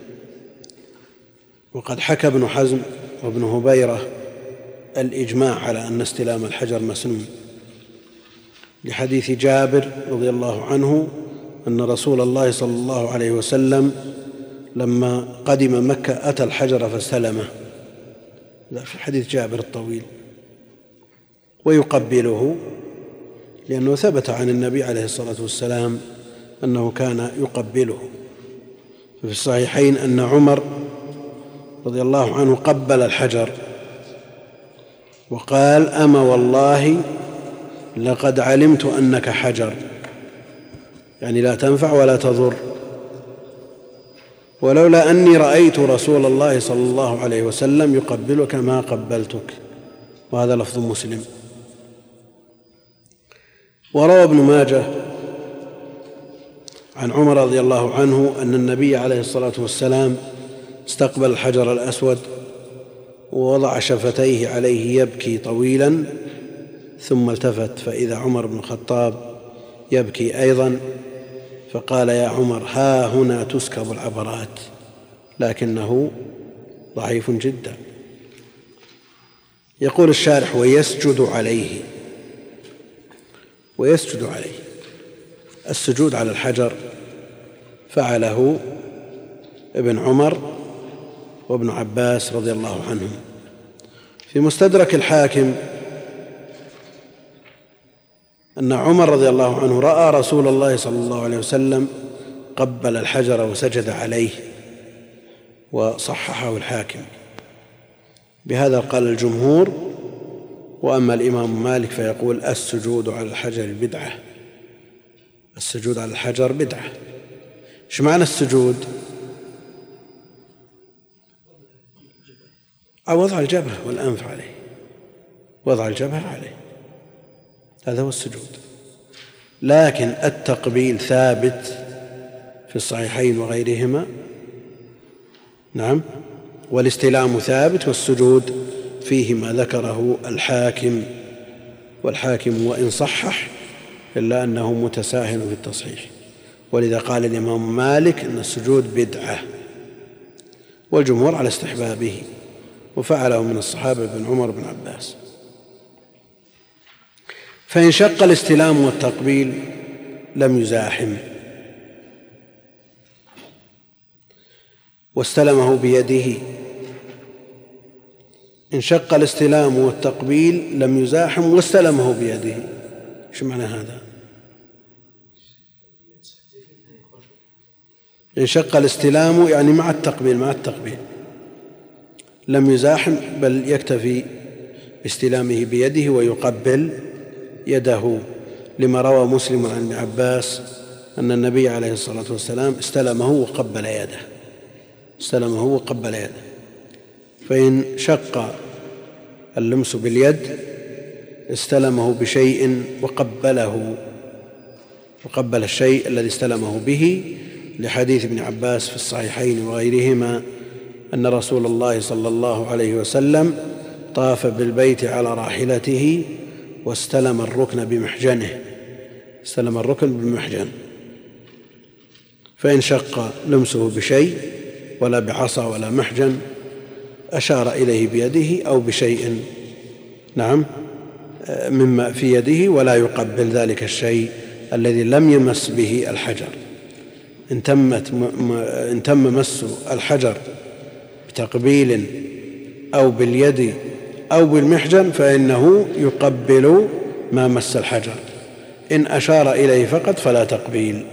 وقد حكى ابن حزم وابن هبيرة الإجماع على أن استلام الحجر مسنون، لحديث جابر رضي الله عنه أن رسول الله صلى الله عليه وسلم لما قدم مكة أتى الحجر فاستلمه، في حديث جابر الطويل، ويقبله، لأنه ثبت عن النبي عليه الصلاة والسلام أنه كان يقبله. في الصحيحين أن عمر رضي الله عنه قبل الحجر وقال: أما والله لقد علمت أنك حجر، يعني لا تنفع ولا تضر، ولولا أني رأيت رسول الله صلى الله عليه وسلم يقبلك ما قبلتك. وهذا لفظ مسلم. وروى ابن ماجه عن عمر رضي الله عنه أن النبي عليه الصلاة والسلام استقبل الحجر الأسود ووضع شفتيه عليه يبكي طويلا، ثم التفت فإذا عمر بن الخطاب يبكي أيضا، فقال: يا عمر، ها هنا تسكب العبرات، لكنه ضعيف جدا. يقول الشارح ويسجد عليه. ويسجد عليه، السجود على الحجر فعله ابن عمر وابن عباس رضي الله عنهم. في مستدرك الحاكم أن عمر رضي الله عنه رأى رسول الله صلى الله عليه وسلم قبل الحجر وسجد عليه، وصححه الحاكم. بهذا قال الجمهور. وأما الإمام مالك فيقول السجود على الحجر بدعة. السجود على الحجر بدعة. ايش معنى السجود؟ وضع الجبهة والأنف عليه، وضع الجبهة عليه، هذا هو السجود. لكن التقبيل ثابت في الصحيحين وغيرهما، نعم، والاستلام ثابت، والسجود فيه ما ذكره الحاكم، والحاكم وإن صحح إلا أنه متساهل في التصحيح. ولذا قال الإمام مالك أن السجود بدعة، والجمهور على استحبابه، وفعله من الصحابة ابن عمر بن عباس. فإن شق الاستلام والتقبيل لم يزاحم واستلمه بيده. إن شق الاستلام والتقبيل لم يزاحم واستلمه بيده. ايش معنى هذا؟ إن شق الاستلام يعني مع التقبيل، مع التقبيل لم يزاحم، بل يكتفي باستلامه بيده ويقبل يده، لما روى مسلم عن ابن عباس أن النبي عليه الصلاة والسلام استلمه وقبل يده، استلمه وقبل يده. فإن شق اللمس باليد استلمه بشيء وقبله، وقبل الشيء الذي استلمه به، لحديث ابن عباس في الصحيحين وغيرهما أن رسول الله صلى الله عليه وسلم طاف بالبيت على راحلته واستلم الركن بمحجنه، استلم الركن بمحجن. فإن شق لمسه بشيء ولا بعصا ولا محجن أشار إليه بيده أو بشيء، نعم، مما في يده، ولا يقبل ذلك الشيء الذي لم يمس به الحجر. إن تم مس الحجر بتقبيل أو باليد أو بالمحجن فإنه يقبل ما مس الحجر. إن أشار إليه فقط فلا تقبيل،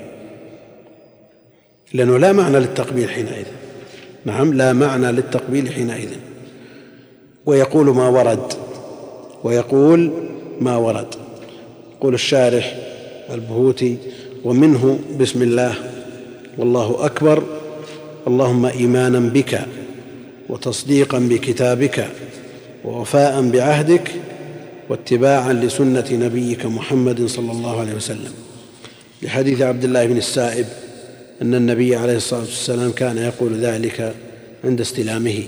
لأنه لا معنى للتقبيل حينئذ، نعم، لا معنى للتقبيل حينئذ. ويقول ما ورد، ويقول ما ورد. يقول الشارح البهوتي ومنه بسم الله والله أكبر، اللهم إيمانا بك وتصديقا بكتابك ووفاء بعهدك واتباعا لسنة نبيك محمد صلى الله عليه وسلم، لحديث عبد الله بن السائب أن النبي عليه الصلاة والسلام كان يقول ذلك عند استلامه.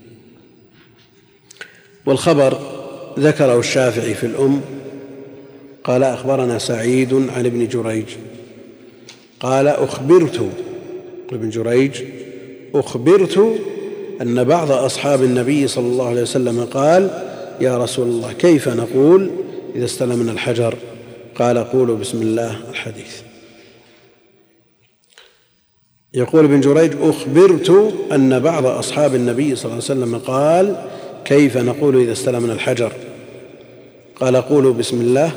والخبر ذكره الشافعي في الأم، قال أخبرنا سعيد عن ابن جريج قال أخبرت، ابن جريج أخبرت أن بعض أصحاب النبي صلى الله عليه وسلم قال يا رسول الله كيف نقول إذا استلمنا الحجر؟ قال قولوا بسم الله. الحديث. يقول ابن جريج أخبرت أن بعض أصحاب النبي صلى الله عليه وسلم قال كيف نقول إذا استلمنا الحجر؟ قال قولوا بسم الله.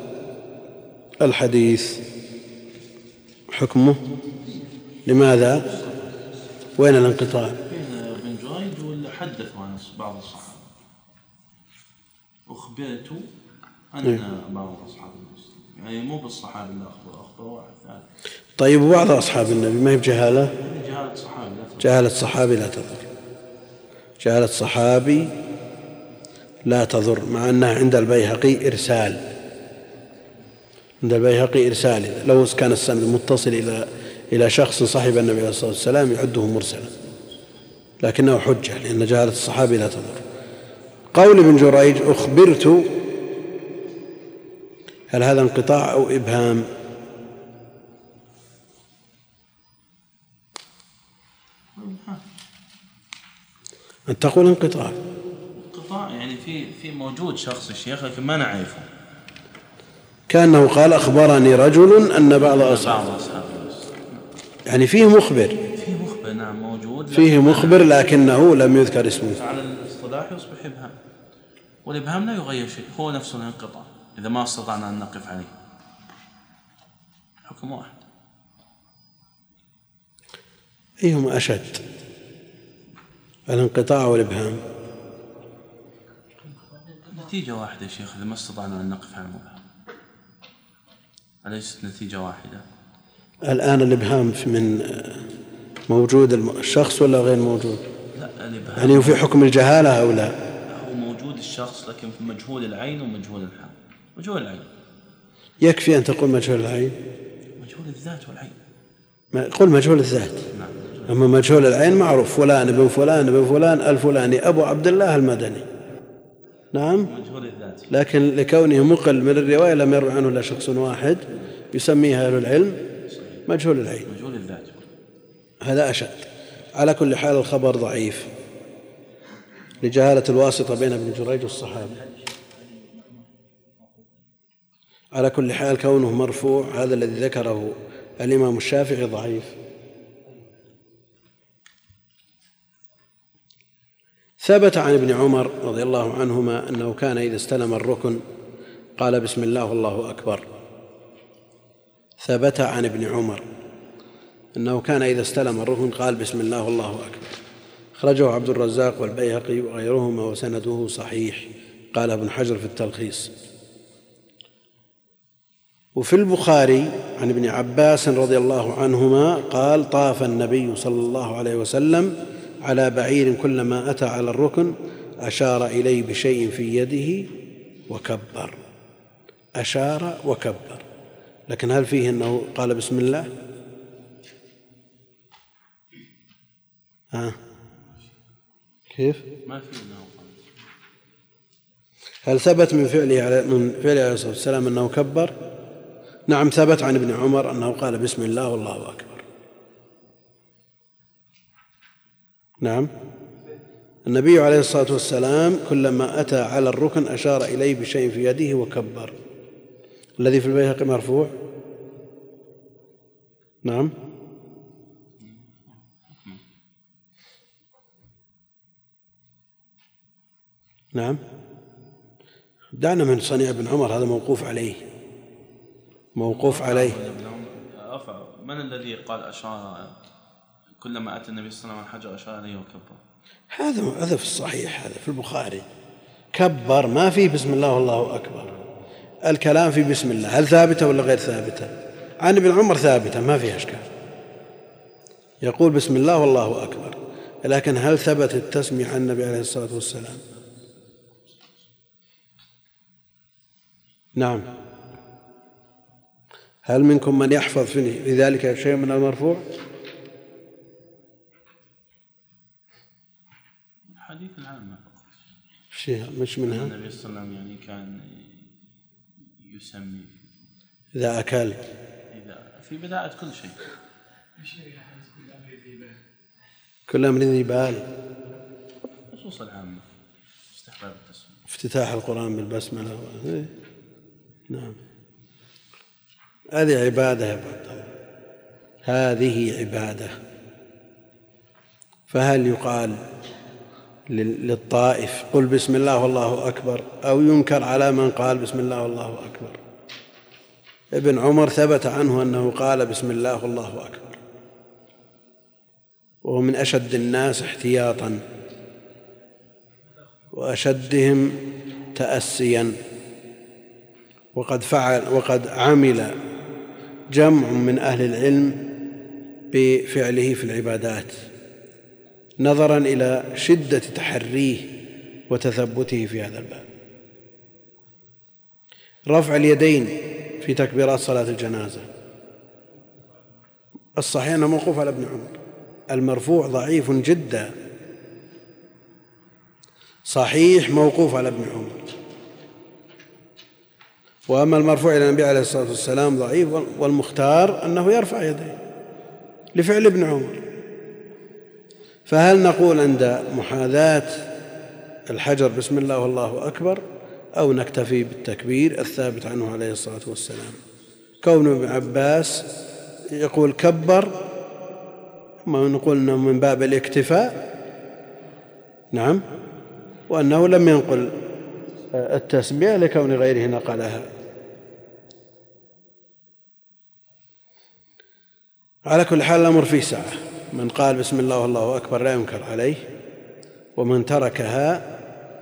الحديث. حكمه لماذا؟ وين الانقطاع؟ ابن جريج ولا حدثوا عن بعض الصحابة؟ أخبرت أن بعض أصحاب النبي، يعني مو بالصحابة اللي أخبر واحد ثالث. طيب وبعض أصحاب النبي ما هي بجهالة؟ جهالة صحابي لا تضر. جهالة صحابي لا تضر، جهالة صحابي لا تضر، مع أنها عند البيهقي إرسال، عند البيهقي إرسال. لو كان السند متصل إلى شخص صاحب النبي عليه الصلاة والسلام يعده مرسلا، لكنه حجة لأن جهالة الصحابي لا تضر. قول ابن جريج أخبرت، هل هذا انقطاع أو إبهام؟ إبهام. أن تقول انقطاع. انقطاع يعني في موجود شخص الشيخ لكن ما نعرفه. كأنه قال أخبرني رجل أن بعض أصحابه، يعني فيه مخبر. نعم موجود، فيه مخبر لكنه لم يذكر اسمه. على الاصطلاح يصبح إبهام، والإبهام لا يغير شيء، هو نفسه الانقطاع إذا ما استطعنا أن نقف عليه. حكم واحد. أيهما أشد، الانقطاع والإبهام؟ نتيجة واحدة يا شيخ إذا ما استطعنا أن نقف على المبهم، أليست نتيجة واحدة؟ الآن الإبهام من موجود الشخص ولا غير موجود؟ لا، الإبهام يعني في حكم الجهالة أو لا؟ هو موجود الشخص لكن في مجهول العين ومجهول الحال. مجهول العين يكفي أن تقول مجهول العين، مجهول الذات والعين. قل مجهول الذات. نعم. أما مجهول العين معروف، فلان ابن فلان ابن فلان الفلاني أبو عبد الله المدني. نعم. مجهول الذات. لكن لكونه مقل من الرواية لم يروي عنه إلا شخص واحد يسميه أهل العلم مجهول العين. مجهول الذات هذا أشد. على كل حال الخبر ضعيف لجهالة الواسطة بين ابن جريج والصحابة. على كل حال كونه مرفوع هذا الذي ذكره الإمام الشافعي ضعيف. ثبت عن ابن عمر رضي الله عنهما أنه كان إذا استلم الركن قال بسم الله والله أكبر. ثبت عن ابن عمر أنه كان إذا استلم الركن قال بسم الله والله أكبر. أخرجه عبد الرزاق والبيهقي وغيرهما وسنده صحيح، قال ابن حجر في التلخيص. وفي البخاري عن ابن عباس رضي الله عنهما قال طاف النبي صلى الله عليه وسلم على بعير كلما أتى على الركن أشار إليه بشيء في يده وكبر. أشار وكبر، لكن هل فيه أنه قال بسم الله؟ كيف؟ ما في أنه قال. هل ثبت من فعله عليه الصلاة والسلام أنه كبر؟ نعم، ثبت عن ابن عمر أنه قال بسم الله والله أكبر. نعم، النبي عليه الصلاة والسلام كلما أتى على الركن أشار إليه بشيء في يده وكبر. الذي في البيهقي مرفوع. نعم. نعم، دعنا من صنيع ابن عمر، هذا موقوف عليه. موقوف عليه. من الذي قال أشار كلما أتى النبي صلى الله عليه وسلم الحجر أشار عليه وكبر؟ هذا في الصحيح، هذا في البخاري. كبر ما فيه بسم الله والله أكبر. الكلام في بسم الله، هل ثابتة ولا غير ثابتة؟ عن ابن عمر ثابتة ما فيها إشكال، يقول بسم الله والله أكبر. لكن هل ثبت التسمية عن النبي عليه الصلاة والسلام؟ نعم. هل منكم من يحفظ في ذلك شيء من المرفوع؟ حديث العامة شيء مش منها. النبي صلى الله عليه وسلم يعني كان يسمي إذا أكل، إذا في بداية كل شيء، كل أمر ذي بال، خصوص العامة استحباب التسمية، افتتاح القرآن بالبسملة. نعم، هذه عبادة يا بعض، هذه عبادة. فهل يقال للطائف قل بسم الله والله أكبر، أو ينكر على من قال بسم الله والله أكبر؟ ابن عمر ثبت عنه أنه قال بسم الله والله أكبر، وهو من أشد الناس احتياطا وأشدهم تأسيا، وقد عمل جمع من أهل العلم بفعله في العبادات نظرا إلى شدة تحريه وتثبته في هذا الباب. رفع اليدين في تكبيرات صلاة الجنازة الصحيح أنه موقوف على ابن عمر، المرفوع ضعيف جدا، صحيح موقوف على ابن عمر. وأما المرفوع إلى النبي عليه الصلاة والسلام ضعيف، والمختار أنه يرفع يديه لفعل ابن عمر. فهل نقول عند محاذاة الحجر بسم الله والله أكبر، أو نكتفي بالتكبير الثابت عنه عليه الصلاة والسلام. كون ابن عباس يقول كبر، ما نقول أنه من باب الاكتفاء، نعم، وأنه لم ينقل التسمية لكون غيره نقلها. على كل حال الأمر فيه سعة، من قال بسم الله والله أكبر لا ينكر عليه، ومن تركها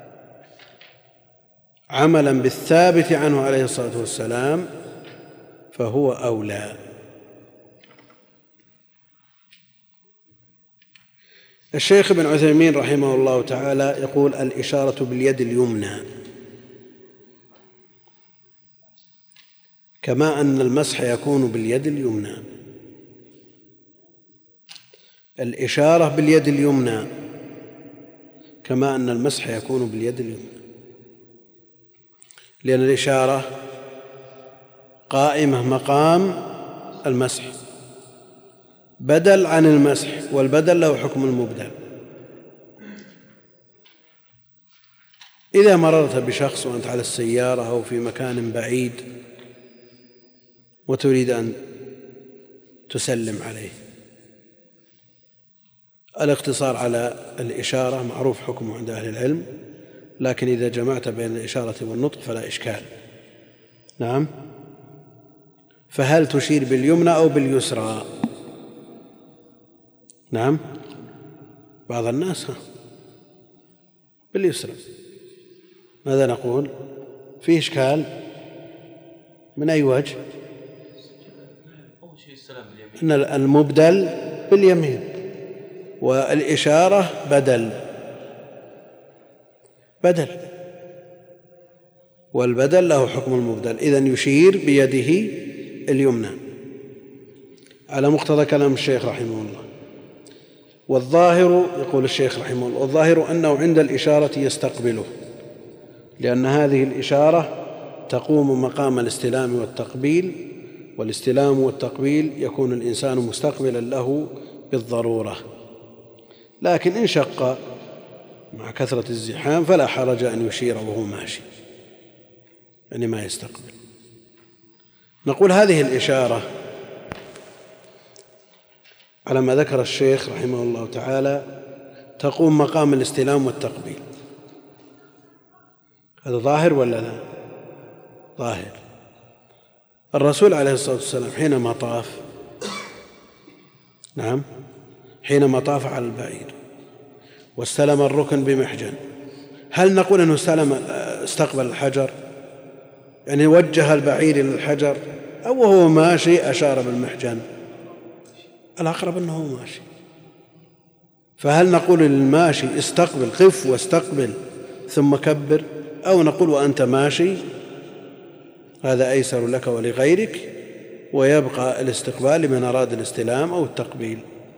عملا بالثابت عنه عليه الصلاة والسلام فهو أولى. الشيخ ابن عثيمين رحمه الله تعالى يقول الإشارة باليد اليمنى، كما أن المسح يكون باليد اليمنى. الإشارة باليد اليمنى كما أن المسح يكون باليد اليمنى، لأن الإشارة قائمة مقام المسح، بدل عن المسح، والبدل له حكم المبدل. إذا مررت بشخص وأنت على السيارة أو في مكان بعيد وتريد أن تسلم عليه، الاقتصار على الإشارة معروف حكمه عند أهل العلم، لكن إذا جمعت بين الإشارة والنطق فلا إشكال. نعم. فهل تشير باليمنى أو باليسرى؟ نعم، بعض الناس باليسرى. ماذا نقول؟ فيه إشكال من أي وجه؟ أن المبدل باليمين والإشارة بدل، والبدل له حكم المبدل، إذن يشير بيده اليمنى على مقتضى كلام الشيخ رحمه الله. والظاهر، يقول الشيخ رحمه الله، والظاهر أنه عند الإشارة يستقبله، لأن هذه الإشارة تقوم مقام الاستلام والتقبيل، والاستلام والتقبيل يكون الإنسان مستقبلا له بالضرورة، لكن إن شق مع كثرة الزحام فلا حرج أن يشير وهو ماشي، يعني ما يستقبل. نقول هذه الإشارة على ما ذكر الشيخ رحمه الله تعالى تقوم مقام الاستلام والتقبيل. هذا ظاهر ولا لا؟ ظاهر. الرسول عليه الصلاة والسلام حينما طاف، نعم، حينما طاف على البعير واستلم الركن بمحجن، هل نقول أنه استقبل الحجر، يعني وجه البعير إلى الحجر، أو وهو ماشي أشار بالمحجن؟ الأقرب أنه ماشي. فهل نقول للماشي استقبل، قف واستقبل ثم كبر، أو نقول وأنت ماشي هذا أيسر لك ولغيرك، ويبقى الاستقبال لمن أراد الاستلام أو التقبيل؟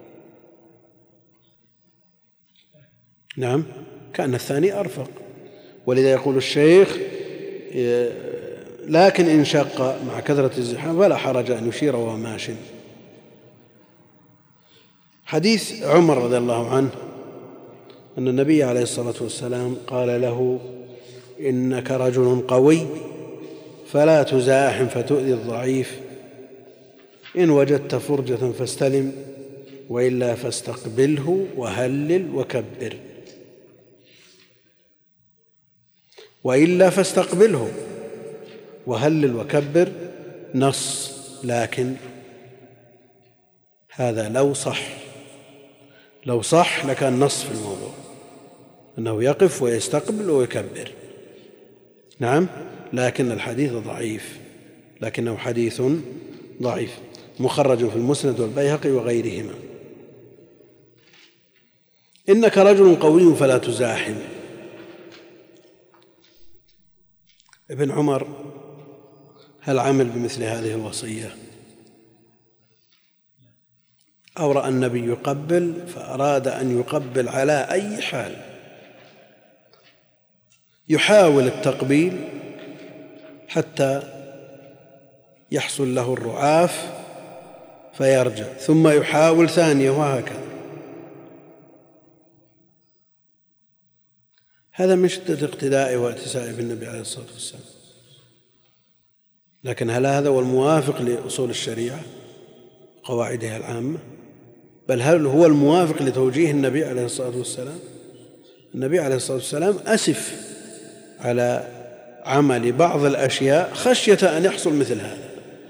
نعم، كأن الثاني أرفق. ولذا يقول الشيخ لكن إن شق مع كثرة الزحام فلا حرج أن يشير وهو ماشٍ. حديث عمر رضي الله عنه أن النبي عليه الصلاة والسلام قال له إنك رجل قوي فلا تزاحم فتؤذي الضعيف، إن وجدت فرجة فاستلم، وإلا فاستقبله وهلل وكبر. وإلا فاستقبله وهلل وكبر نص، لكن هذا لو صح لكان نص في الموضوع أنه يقف ويستقبل ويكبر. نعم، لكن الحديث ضعيف، لكنه حديث ضعيف مخرج في المسند والبيهقي وغيرهما. إنك رجل قوي فلا تزاحم. ابن عمر هل عمل بمثل هذه الوصية، أو رأى النبي يقبل فأراد أن يقبل على أي حال، يحاول التقبيل حتى يحصل له الرعاف فيرجع، ثم يحاول ثانية، وهكذا. هذا من شدة اقتدائه واتساعه بالنبي عليه الصلاة والسلام. لكن هل هذا هو الموافق لأصول الشريعة قواعدها العامة؟ بل هل هو الموافق لتوجيه النبي عليه الصلاة والسلام؟ النبي عليه الصلاة والسلام أسف على عمل بعض الأشياء خشية أن يحصل مثل هذا.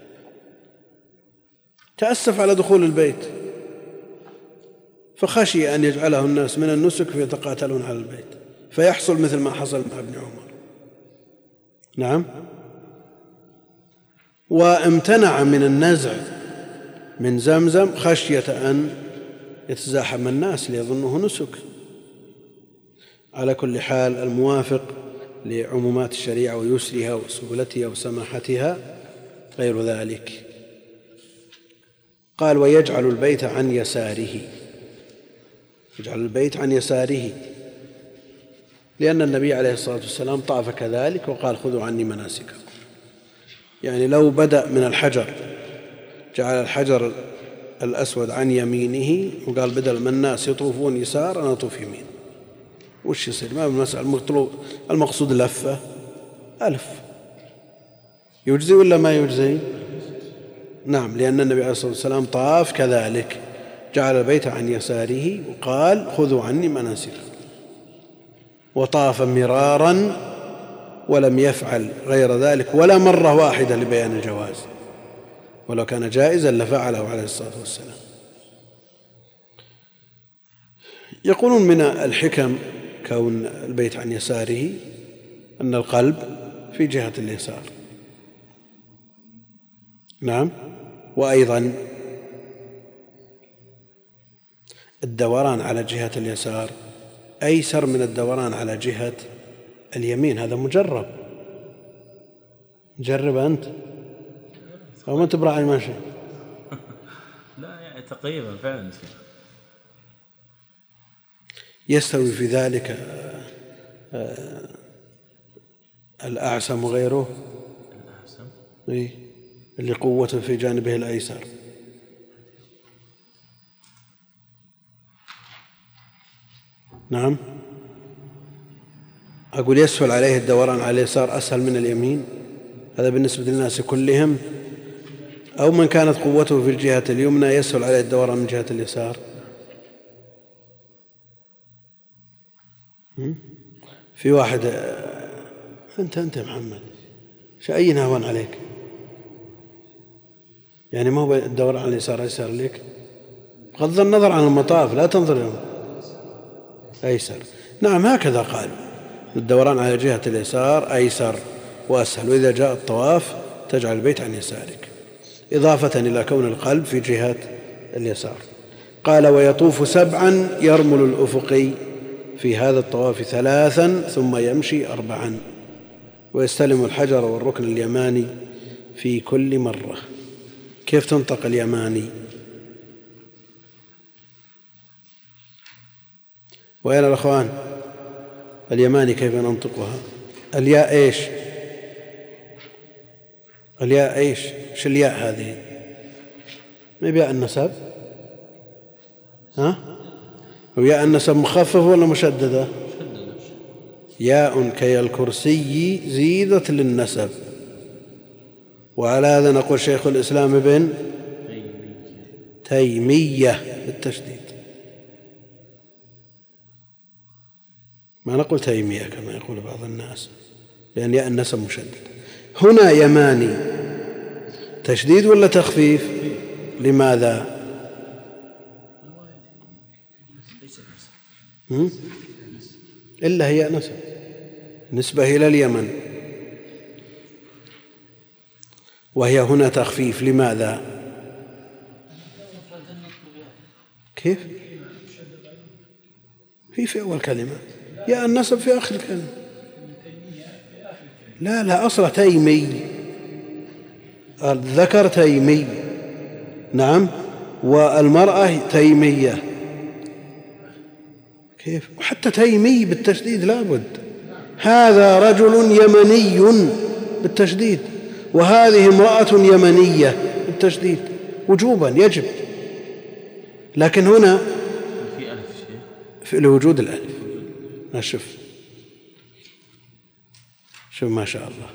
تأسف على دخول البيت فخشي أن يجعله الناس من النسك فيتقاتلون على البيت فيحصل مثل ما حصل مع ابن عمر. نعم. وامتنع من النزع من زمزم خشية أن يتزاحم الناس ليظنه نسك. على كل حال الموافق لعمومات الشريعة ويسرها وسهولتها وسماحتها غير ذلك. قال ويجعل البيت عن يساره، يجعل البيت عن يساره، لأن النبي عليه الصلاة والسلام طاف كذلك وقال خذوا عني مناسككم. يعني لو بدأ من الحجر جعل الحجر الأسود عن يمينه وقال بدل ما الناس يطوفون يسار أنا أطوف يمين، وش يصير؟ ما بالمسألة المقصود لفة ألف. يجزي ولا ما يجزي؟ نعم، لأن النبي عليه الصلاة والسلام طاف كذلك، جعل البيت عن يساره وقال خذوا عني مناسككم، وطاف مرارا ولم يفعل غير ذلك ولا مرة واحدة لبيان الجواز، ولو كان جائزا لفعله عليه الصلاة والسلام. يقولون من الحكم كون البيت عن يساره أن القلب في جهة اليسار. نعم. وأيضا الدوران على جهة اليسار أيسر من الدوران على جهة اليمين. هذا مجرب. جرب أنت أو ما تبرع الماشي؟ لا يعني تقريبا فعلا يستوي في ذلك الأعسم وغيره. الأعسم اللي قوة في جانبه الأيسر. نعم. أقول يسهل عليه الدوران على اليسار أسهل من اليمين، هذا بالنسبة للناس كلهم، أو من كانت قوته في الجهة اليمنى يسهل عليه الدوران من جهة اليسار. في واحد أنت يا محمد أي نهوان عليك؟ يعني ما هو الدوران على اليسار أيسر لك؟ بغض النظر عن المطاف لا تنظر له أيسر. نعم هكذا قالوا، الدوران على جهة اليسار أيسر وأسهل، وإذا جاء الطواف تجعل البيت عن يسارك، إضافة إلى كون القلب في جهة اليسار. قال ويطوف 7 يرمل الأفقي في هذا الطواف 3 ثم يمشي 4 ويستلم الحجر والركن اليماني في كل مرة. كيف تنطق اليماني؟ وين الأخوان؟ اليماني كيف ننطقها؟ الياء إيش؟ الياء إيش؟ شو الياء هذه؟ ما بياء النسب؟ ها؟ وياء النسب مخفف ولا مشددة؟ ياء كي الكرسي زيدت للنسب، وعلى هذا نقول شيخ الإسلام ابن تيمية بالتشديد، ما نقول تيمية كما يقول بعض الناس، لأن ياء النسب مشدد. هنا يماني تشديد ولا تخفيف؟ لماذا؟ إلا هي نسب نسبة إلى اليمن، وهي هنا تخفيف. لماذا؟ كيف؟ في أول كلمة، يا النسب في آخر الكلمة. لا أصل تيمي، الذكر تيمي. نعم. والمرأة تيمية. كيف؟ وحتى تيمي بالتشديد لابد. هذا رجل يمني بالتشديد، وهذه امرأة يمنية بالتشديد وجوبا يجب. لكن هنا في ألف في الوجود الألف. أشوف شوف ما شاء الله.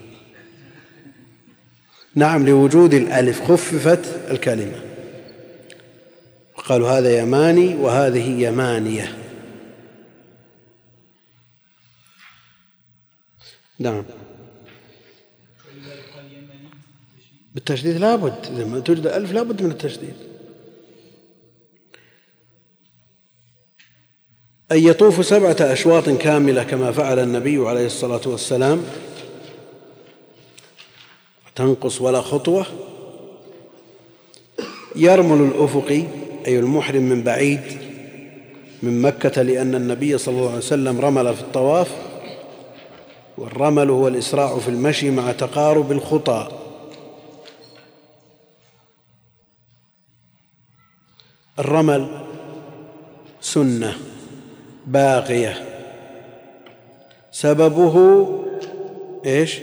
نعم، لوجود الألف خففت الكلمة، قالوا هذا يماني وهذه يمانية. نعم، بالتشديد لابد، لما توجد ألف لابد من التشديد. أن يطوف 7 أشواط كاملة كما فعل النبي عليه الصلاة والسلام، تنقص ولا خطوة. يرمل الأفقي أي المحرم من بعيد من مكة، لأن النبي صلى الله عليه وسلم رمل في الطواف، والرمل هو الإسراع في المشي مع تقارب الخطى. الرمل سنة باقية، سببه إيش؟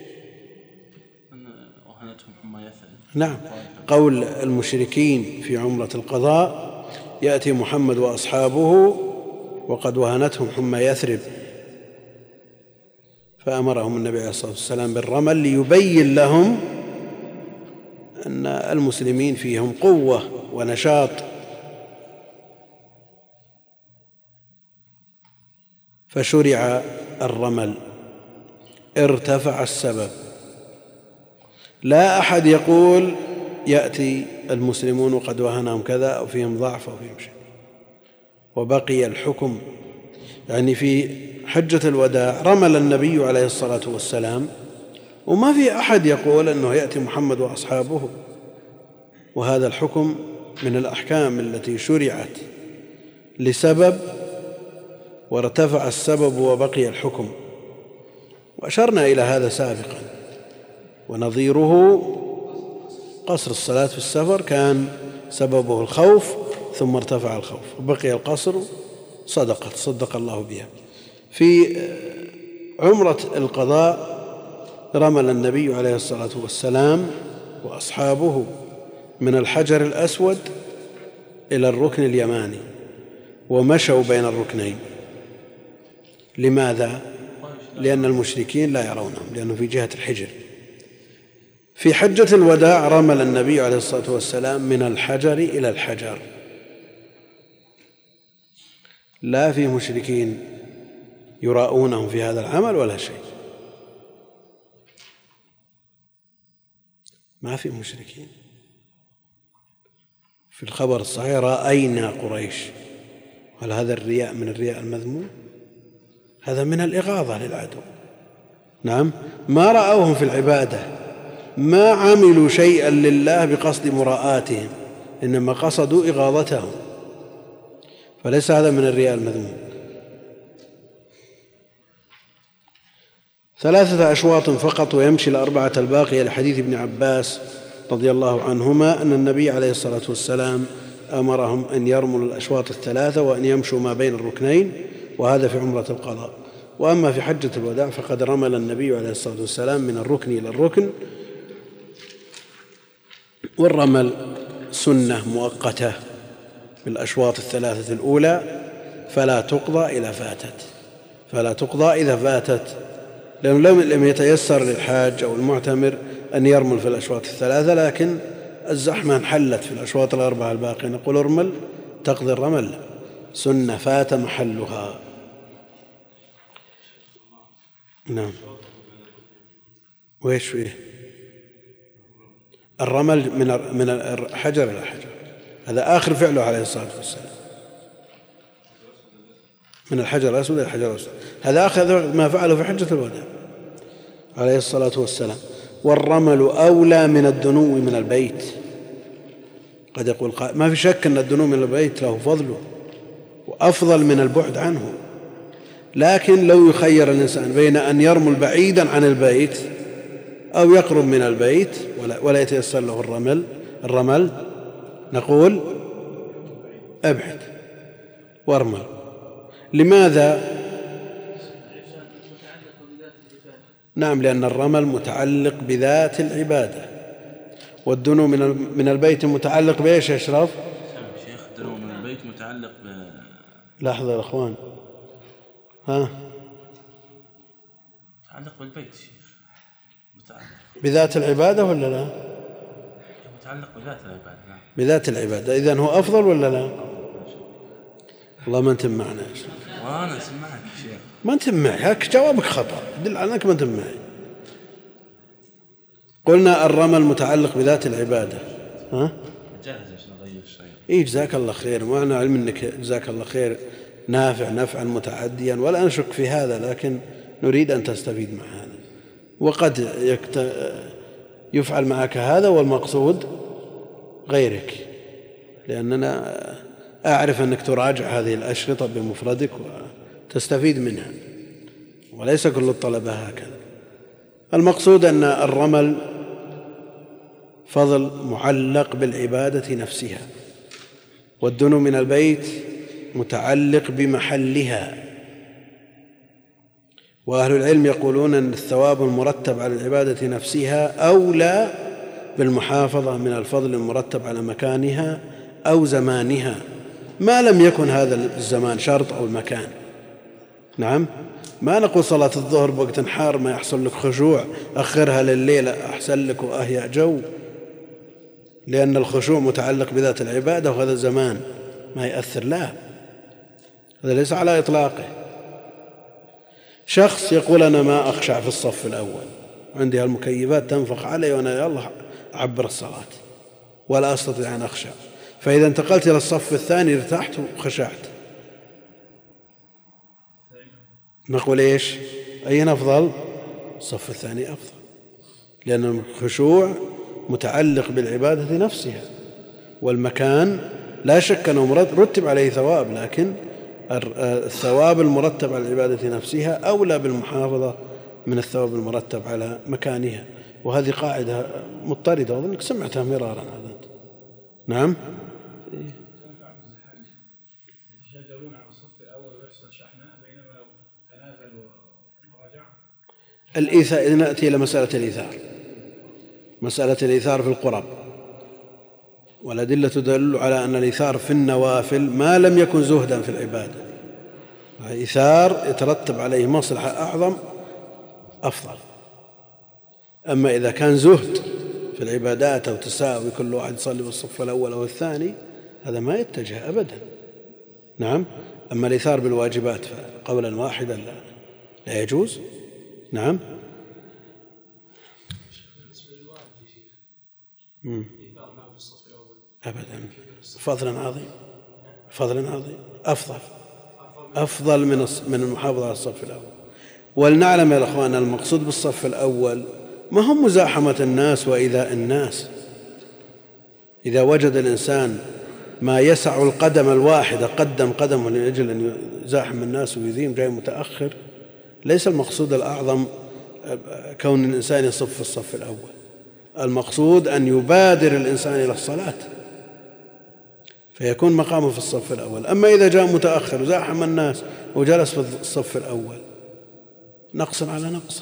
نعم، قول المشركين في عمرة القضاء: يأتي محمد وأصحابه وقد وهنتهم حمى يثرب، فأمرهم النبي عليه الصلاة والسلام بالرمل ليبين لهم أن المسلمين فيهم قوة ونشاط. فشرع الرمل، ارتفع السبب. لا أحد يقول يأتي المسلمون وقد وهنهم كذا أو فيهم ضعف أو فيهم شيء. وبقي الحكم، يعني في حجة الوداع رمل النبي عليه الصلاة والسلام، وما في أحد يقول أنه يأتي محمد وأصحابه. وهذا الحكم من الأحكام التي شرعت لسبب وارتفع السبب وبقي الحكم، وأشرنا إلى هذا سابقا. ونظيره قصر الصلاة في السفر كان سببه الخوف، ثم ارتفع الخوف وبقي القصر، صدق الله بها. في عمرة القضاء رمل النبي عليه الصلاة والسلام وأصحابه من الحجر الأسود إلى الركن اليماني، ومشوا بين الركنين. لماذا؟ لأن المشركين لا يرونهم، لأنه في جهة الحجر. في حجة الوداع رمل النبي عليه الصلاة والسلام من الحجر إلى الحجر. لا في مشركين يراؤونهم في هذا العمل ولا شيء، ما في مشركين. في الخبر الصحيح: رأينا قريش. هل هذا الرياء من الرياء المذموم؟ هذا من الإغاظة للعدو. نعم، ما رأوهم في العبادة، ما عملوا شيئا لله بقصد مراءاتهم، إنما قصدوا إغاظتهم، فليس هذا من الرياء المذموم. 3 أشواط فقط ويمشي 4 الباقية، لحديث ابن عباس رضي الله عنهما أن النبي عليه الصلاة والسلام أمرهم أن يرملوا الأشواط 3 وأن يمشوا ما بين الركنين، وهذا في عمرة القضاء. وأما في حجة الوداع فقد رمل النبي عليه الصلاة والسلام من الركن إلى الركن. والرمل سنة مؤقتة بالأشواط 3 الأولى، فلا تقضى إذا فاتت، لأنه لم يتيسر للحاج أو المعتمر أن يرمل في الأشواط 3، لكن الزحمة انحلت في الأشواط 4 الباقية، نقول ارمل تقضي الرمل، سنة فات محلها. نعم، وإيش فيه؟ الرمل من الحجر إلى حجر، هذا آخر فعله عليه الصلاة والسلام، من الحجر الأسود إلى الحجر الأسود، هذا آخر ما فعله في حجة الوداع عليه الصلاة والسلام. والرمل أولى من الدنو من البيت. قد يقول قائل: ما في شك أن الدنو من البيت له فضله وأفضل من البعد عنه، لكن لو يخير الإنسان بين أن يرمل بعيدا عن البيت أو يقرب من البيت ولا يتيسر له الرمل، نقول أبعد وارمل. لماذا؟ نعم، لأن الرمل متعلق بذات العبادة، والدنو من البيت متعلق بإيش يا أشرف؟ شيخ، الدنو من البيت متعلق لحظة يا أخوان، متعلق بالبيت شيخ، متعلق بذات العبادة ولا لا؟ متعلق بذات العبادة. نعم بذات العبادة. إذن هو أفضل ولا لا؟ والله ما أنت معنا يا شيخ. وأنا سمعك شيخ. ما أنت معي، هاك جوابك خطأ، يدل على أنك ما أنت معي. قلنا الرمل متعلق بذات العبادة. ها؟ جاهز عشان نغير الشيء. إيه جزاك الله خير، وأنا علم أنك جزاك الله خير نافع نفعا متعديا ولا نشك في هذا، لكن نريد أن تستفيد مع هذا. وقد يفعل معك هذا والمقصود غيرك، لأننا أعرف أنك تراجع هذه الأشرطة بمفردك وتستفيد منها، وليس كل الطلبة هكذا. المقصود أن الرمل فضل معلق بالعبادة نفسها، والدنو من البيت متعلق بمحلها. وأهل العلم يقولون أن الثواب المرتب على العبادة نفسها أولى بالمحافظة من الفضل المرتب على مكانها أو زمانها، ما لم يكن هذا الزمان شرط أو المكان. نعم، ما نقول صلاة الظهر بوقت حار ما يحصل لك خشوع أخرها لليلة أحسن لك وأهيأ جو، لأن الخشوع متعلق بذات العبادة وهذا الزمان ما يأثر. لا، هذا ليس على إطلاقه. شخص يقول أنا ما أخشع في الصف الأول، عندي المكيفات تنفخ علي وأنا يلا أعبر الصلاة ولا أستطيع أن أخشع، فإذا انتقلت إلى الصف الثاني ارتحت وخشعت، نقول إيش؟ أين أفضل؟ الصف الثاني أفضل، لأن الخشوع متعلق بالعبادة نفسها، والمكان لا شك أنه رتب عليه ثواب، لكن الثواب المرتب على العبادة نفسها أولى بالمحافظة من الثواب المرتب على مكانها. وهذه قاعدة مضطردة وأظنك سمعتها مرارا. نعم، يشجعون على الصف الأول ويحصل شحناء، بينما لو تنازل ورجع الإيثار. نأتي إلى مسألة الإيثار، مسألة الإيثار في القرب، والأدلة تدل على أن الإيثار في النوافل ما لم يكن زهدا في العبادة، إيثار يترتب عليه مصلحة أعظم أفضل. أما إذا كان زهد في العبادات أو تساوي كل واحد يصلي بالصف الأول أو الثاني، هذا ما يتجه أبدا. نعم، أما الإيثار بالواجبات قولا واحدا لا يجوز. نعم، أبدا، فضلا عظيم، فضلا عظيم، أفضل من المحافظة على الصف الأول. ولنعلم يا أخوان المقصود بالصف الأول ما هم مزاحمة الناس وإيذاء الناس. إذا وجد الإنسان ما يسع القدم الواحدة قدم قدمه لأجل أن يزاحم الناس ويذيم جاي متأخر، ليس المقصود الأعظم كون الإنسان يصف في الصف الأول، المقصود أن يبادر الإنسان إلى الصلاة فيكون مقامه في الصف الأول. أما إذا جاء متأخر وزاحم الناس وجلس في الصف الأول نقص على نقص،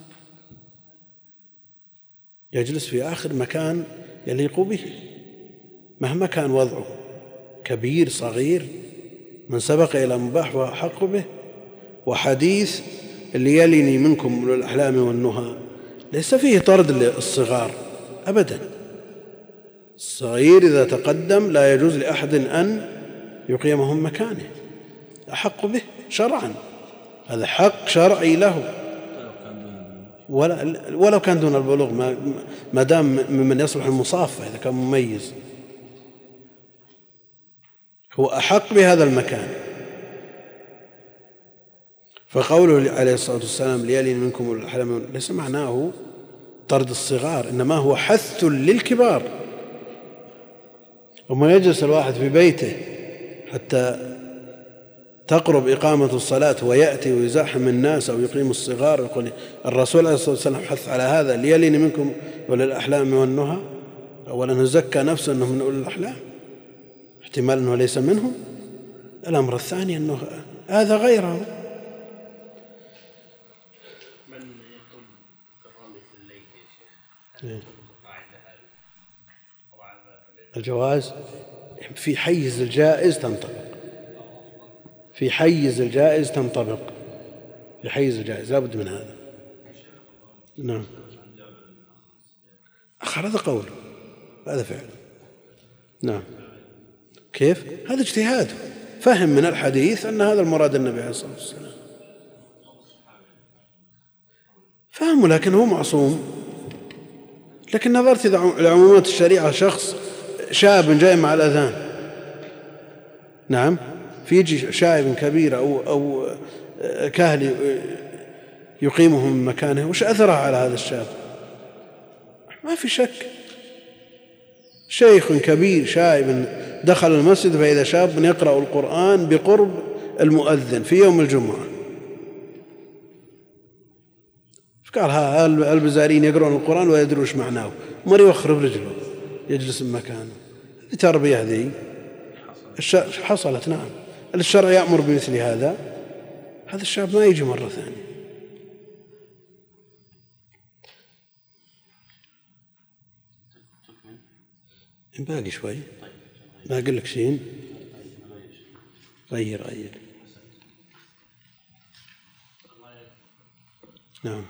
يجلس في آخر مكان يليق به مهما كان وضعه، كبير صغير، من سبق إلى مباح وحق به. وحديث اللي يليني منكم من الأحلام والنهى ليس فيه طرد للصغار أبدا. الصغير إذا تقدم لا يجوز لأحد أن يقيمهم مكانه، أحق به شرعا، هذا حق شرعي له، ولو كان دون البلوغ ما دام ممن يصلح المصافة إذا كان مميز هو أحق بهذا المكان. فقوله عليه الصلاة والسلام ليلين منكم الأحلام ليس معناه طرد الصغار، إنما هو حث للكبار. وما يجلس الواحد في بيته حتى تقرب إقامة الصلاة ويأتي ويزاحم الناس أو يقيم الصغار، يقول الرسول عليه الصلاة والسلام حث على هذا ليلين منكم أولي الأحلام والنهى. أولا نزكى نفسه أنه من أولي الأحلام، احتمال أنه ليس منهم. الأمر الثاني أنه هذا غيره. من يقول كرامي في الليل يا شيخ الجواز في حيز الجائز تنطبق، في حيز الجائز تنطبق، في حيز الجائز لابد من هذا. نعم. أخر هذا قول، هذا فعل. نعم. كيف؟ هذا اجتهاد، فهم من الحديث أن هذا المراد النبي عليه الصلاة والسلام، فهمه، لكن هو معصوم. لكن نظرت إلى عمومات الشريعة، شخص شاب جاي مع الأذان، نعم، فيجي شايب كبير أو كاهل يقيمه من مكانه، وش أثره على هذا الشاب؟ ما في شك، شيخ كبير شايب دخل المسجد فإذا شاب يقرأ القرآن بقرب المؤذن في يوم الجمعة، فقال ها البزارين يقرؤون القرآن ولا يدرون ايش معناه، مر يوخر برجله يجلس مكانه. التربية هذه حصلت، نعم، الشرع يأمر بمثل هذا الشاب ما يجي مرة ثانية. باقي شوي، ما أقول لك شيء، غير. نعم.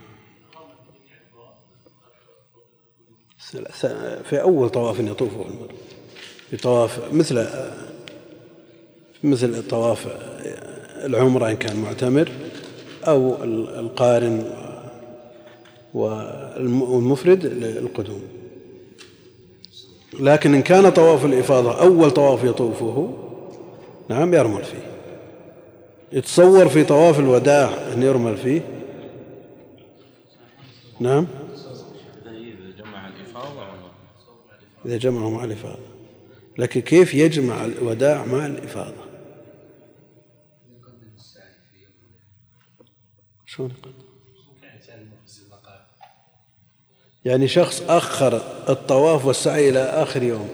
في أول طواف يطوفه المرء، في طواف مثل طواف العمرة إن كان معتمر، أو القارن والمفرد القدوم. لكن إن كان طواف الإفاضة أول طواف يطوفه، نعم، يرمل فيه. يتصور في طواف الوداع أن يرمل فيه، نعم، إذا جمعه مع الإفاضة. لكن كيف يجمع الوداع مع الإفاضة؟ شلون يقدم؟ يعني شخص أخر الطواف والسعي إلى آخر يوم،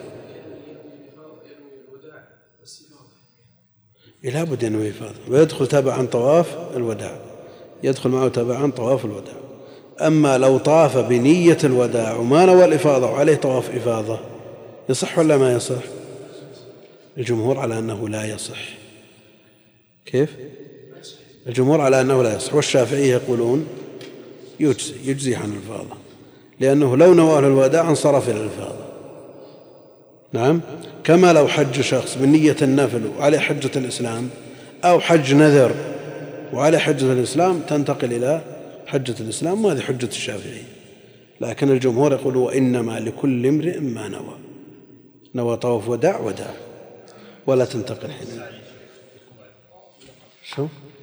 لابد أنه يفاض ويدخل تبعا طواف الوداع، يدخل معه تبعا طواف الوداع. أما لو طاف بنية الوداع وما نوى الإفاضة وعليه طواف إفاضة، يصح ولا ما يصح؟ الجمهور على أنه لا يصح. كيف؟ الجمهور على أنه لا يصح، والشافعية يقولون يجزي عن الإفاضة، لأنه لو نوى الوداع انصرف إلى الإفاضة. نعم، كما لو حج شخص بنية النفل وعليه حجة الإسلام، أو حج نذر وعليه حجة الإسلام، تنتقل إلى حجة الإسلام، وهذه حجة الشافعي. لكن الجمهور يقول وإنما لكل امرئ ما نوى طواف وداع ولا تنتقل حين. شو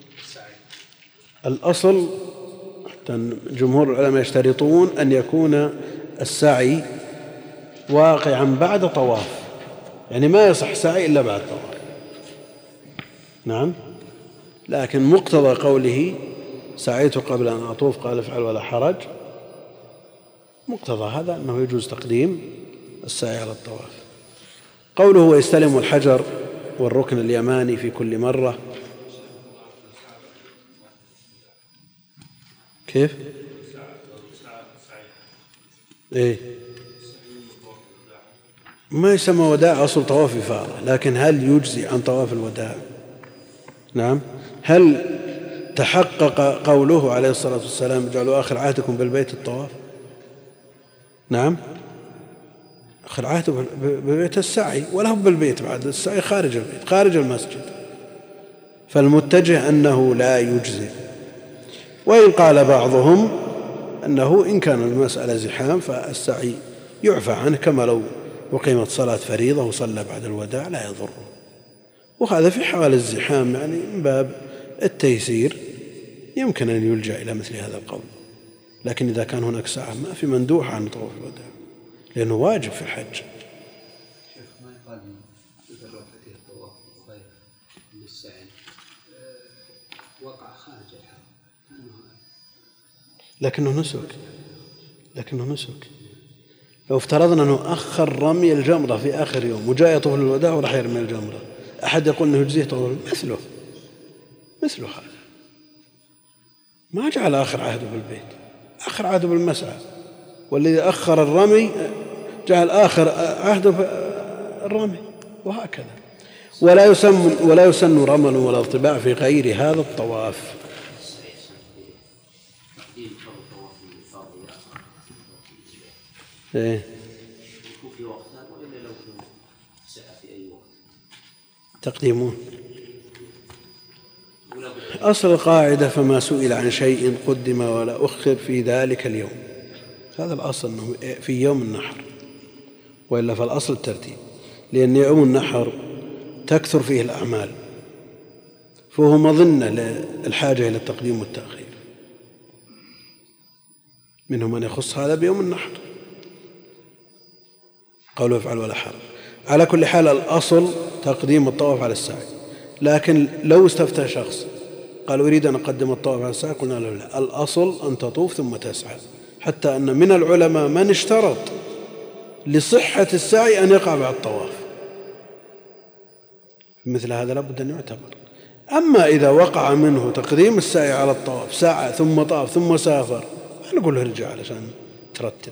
الأصل؟ جمهور العلماء يشترطون أن يكون السعي واقعا بعد طواف، يعني ما يصح سعي إلا بعد طواف. نعم، لكن مقتضى قوله سعيت قبل أن أطوف قال افعل ولا حرج، مقتضى هذا أنه يجوز تقديم السعي على الطواف. قوله ويستلم الحجر والركن اليماني في كل مرة، كيف؟ إيه؟ ما يسمى وداع، أصل طواف إفاضة، لكن هل يجزي عن طواف الوداع؟ نعم. هل تحقق قوله عليه الصلاة والسلام اجعلوا آخر عهدكم بالبيت الطواف؟ نعم، آخر عهده بالبيت السعي، وله بالبيت بعد السعي خارج البيت خارج المسجد، فالمتجه أنه لا يجزي. وإن قال بعضهم أنه إن كان المسألة زحام فالسعي يعفى عنه، كما لو أقيمت صلاة فريضة وصلى بعد الوداع لا يضره، وهذا في حال الزحام، يعني من باب التيسير يمكن أن يلجأ إلى مثل هذا القول. لكن إذا كان هناك ساعة ما في مندوح عن طواف الوداع، لأنه واجب في الحج. شيخ ما يقال إذا رفعته الطواف غير للسعي وقع خارج الحرم، لكنه نسك. لو افترضنا أنه أخر رمي الجمرة في آخر يوم وجاء يطوف الوداع وراح يرمي الجمرة، أحد يقول أنه يجزيه طواف؟ مثله هذا ما جعل آخر عهده بالبيت، آخر عهده بالمسعى، والذي أخر الرمي جعل آخر عهده الرمي، وهكذا. ولا يسن رمل ولا ارتباع في غير هذا الطواف. إيه؟ يكون في وقتان وإلا لو كان سعة في أي وقت تقديمه أصل القاعدة فما سئل عن شيء قدم ولا أخر في ذلك اليوم. هذا الأصل أنه في يوم النحر، وإلا فالأصل الترتيب، لأن يوم النحر تكثر فيه الأعمال، فهو مظنة للحاجة إلى التقديم والتأخير. منهم من يخص هذا بيوم النحر، قوله افعل ولا حرج. على كل حال الأصل تقديم الطواف على السعي، لكن لو استفتى شخص قال أريد أن أقدم الطواف على السعي قلنا له لا، الأصل أن تطوف ثم تسعى، حتى أن من العلماء من اشترط لصحة السعي أن يقع بعد الطواف، مثل هذا لابد أن يعتبر. أما إذا وقع منه تقديم السعي على الطواف سعى ثم طاف ثم سافر، ما نقول له ارجع علشان ترتب.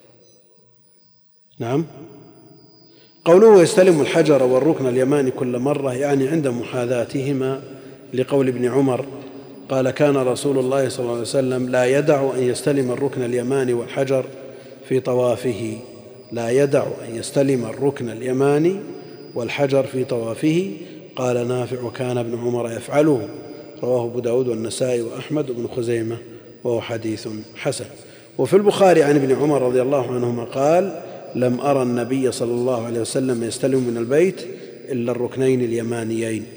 نعم. قوله يستلم الحجر والركن اليماني كل مرة، يعني عند محاذاتهما، لقول ابن عمر قال كان رسول الله صلى الله عليه وسلم لا يدع أن يستلم الركن اليماني والحجر في طوافه، لا يدع أن يستلم الركن اليماني والحجر في طوافه. قال نافع وكان ابن عمر يفعله، رواه أبو داود والنسائي وأحمد بن خزيمة، وهو حديث حسن. وفي البخاري عن ابن عمر رضي الله عنهما قال لم أرى النبي صلى الله عليه وسلم يستلم من البيت إلا الركنين اليمانيين.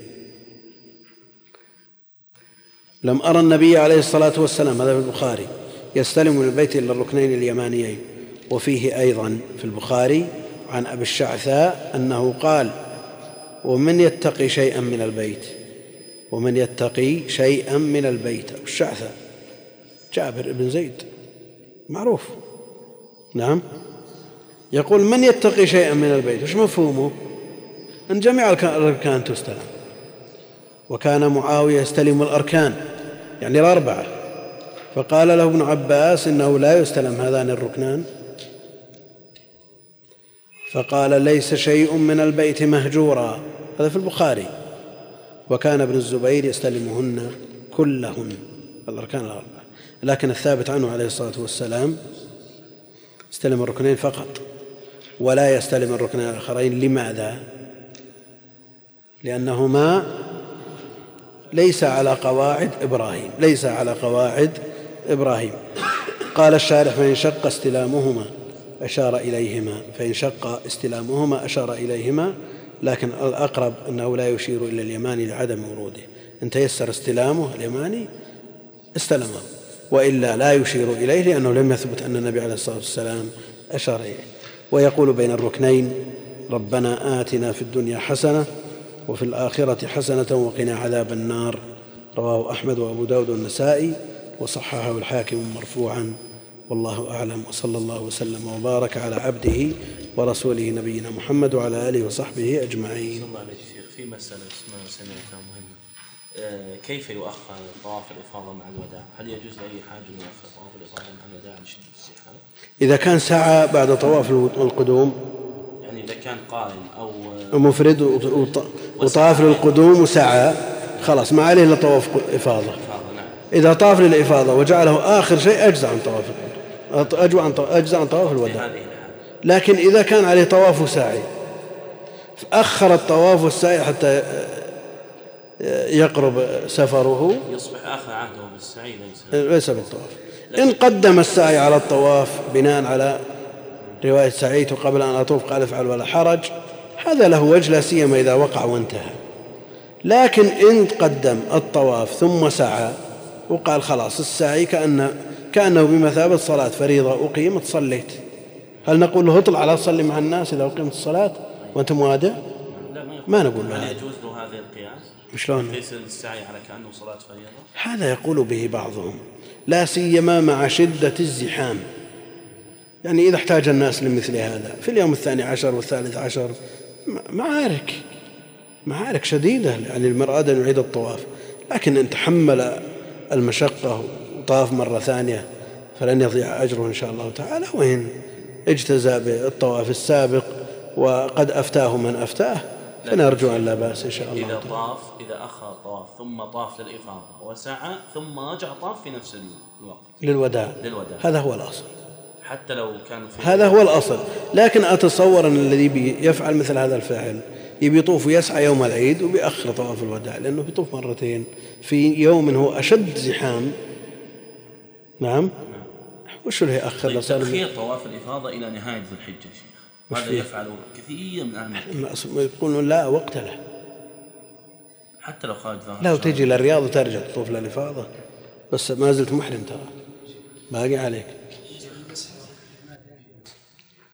لم أرى النبي عليه الصلاة والسلام، هذا في البخاري، يستلم من البيت إلا الركنين اليمانيين. وفيه أيضا في البخاري عن أبي الشعثاء أنه قال ومن يتقي شيئا من البيت، ومن يتقي شيئا من البيت. أبو الشعثاء جابر بن زيد معروف. نعم. يقول من يتقي شيئا من البيت، وش مفهومه؟ أن جميع الأركان تستلم، وكان معاوية يستلم الأركان يعني الأربعة، فقال له ابن عباس إنه لا يستلم هذان الركنان، فقال ليس شيء من البيت مهجورا، هذا في البخاري. وكان ابن الزبير يستلمهن كلهن، الأركان الأربعة، لكن الثابت عنه عليه الصلاة والسلام يستلم الركنين فقط ولا يستلم الركنين الآخرين. لماذا؟ لأنهما ليس على قواعد إبراهيم، ليس على قواعد إبراهيم. قال الشارح فإن شق استلامهما أشار إليهما، فإن شق استلامهما أشار إليهما، لكن الأقرب أنه لا يشير إلى اليماني لعدم وروده. إن تيسر استلامه اليماني استلمه، وإلا لا يشير إليه لأنه لم يثبت أن النبي عليه الصلاة والسلام أشار إليه. ويقول بين الركنين ربنا آتنا في الدنيا حسنة وفي الآخرة حسنة وقنا عذاب النار، رواه أحمد وأبو داود والنسائي، وصححه الحاكم مرفوعا. والله أعلم، وصلى الله وسلم وبارك على عبده ورسوله نبينا محمد وعلى آله وصحبه أجمعين. صلى الله عليه وسلم. في مسألة سمعتها مهمة، كيف يؤخر طواف الإفاضة مع الوداع؟ هل يجوز لأي حاج أن يؤخر طواف الإفاضة مع الوداع لشدة الزحام؟ إذا كان سعى بعد طواف القدوم، يعني إذا كان قارن أو مفرد وطاف للقدوم وسعى، خلاص ما عليه إلا طواف إفاضة. إذا طاف للإفاضة وجعله آخر شيء أجزأ عن طواف أجزأ عن طواف الوداع. لكن إذا كان عليه طواف وسعي فأخر الطواف والسعي حتى يقرب سفره، يصبح آخر عهده بالسعي ليس بالطواف. إن قدم السعي على الطواف بناء على رواية سعيت قبل أن أطوف قال افعل ولا حرج، هذا له وجه، لا سيما إذا وقع وانتهى. لكن إن قدم الطواف ثم سعى وقال خلاص السعي كأنه بمثابة صلاة فريضة أقيمت صليت، هل نقول له اطلع على صلي مع الناس إذا أقيمت الصلاة وأنت موادع؟ ما نقول له. هل يجوز له هذا القياس؟ شلون؟ قيس السعي على كأنه صلاة فريضة؟ هذا يقول به بعضهم، لا سيما مع شدة الزحام. يعني إذا احتاج الناس لمثل هذا في اليوم 12 والثالث عشر معارك شديدة، يعني المرأة أن يعيد الطواف، لكن إن تحمل المشقة وطاف مرة ثانية فلن يضيع أجره إن شاء الله تعالى. وإن اجتزى بالطواف السابق وقد أفتاه من أفتاه فنرجو أن لا بأس إن شاء الله. إذا أخر طواف ثم طاف للإفاضة وسعى ثم رجع طاف في نفس الوقت للوداع، هذا هو الأصل. حتى لو كانوا في هذا هو الأصل. لكن أتصور أن الذي يفعل مثل هذا الفعل يبي يطوف ويسعى يوم العيد وبيأخر طواف الوداع، لأنه بيطوف مرتين في يوم هو أشد زحام. نعم. وش اللي يأخر؟ طيب تأخير طواف الإفاضة إلى نهاية ذي الحجة شيخ، هذا يفعله كثير من أهل المدينة. يقولون لا وقت له، حتى لو خارج ظهر لو تجي للرياض وترجع تطوف للإفاضة، بس ما زلت محرم ترى، باقي عليك.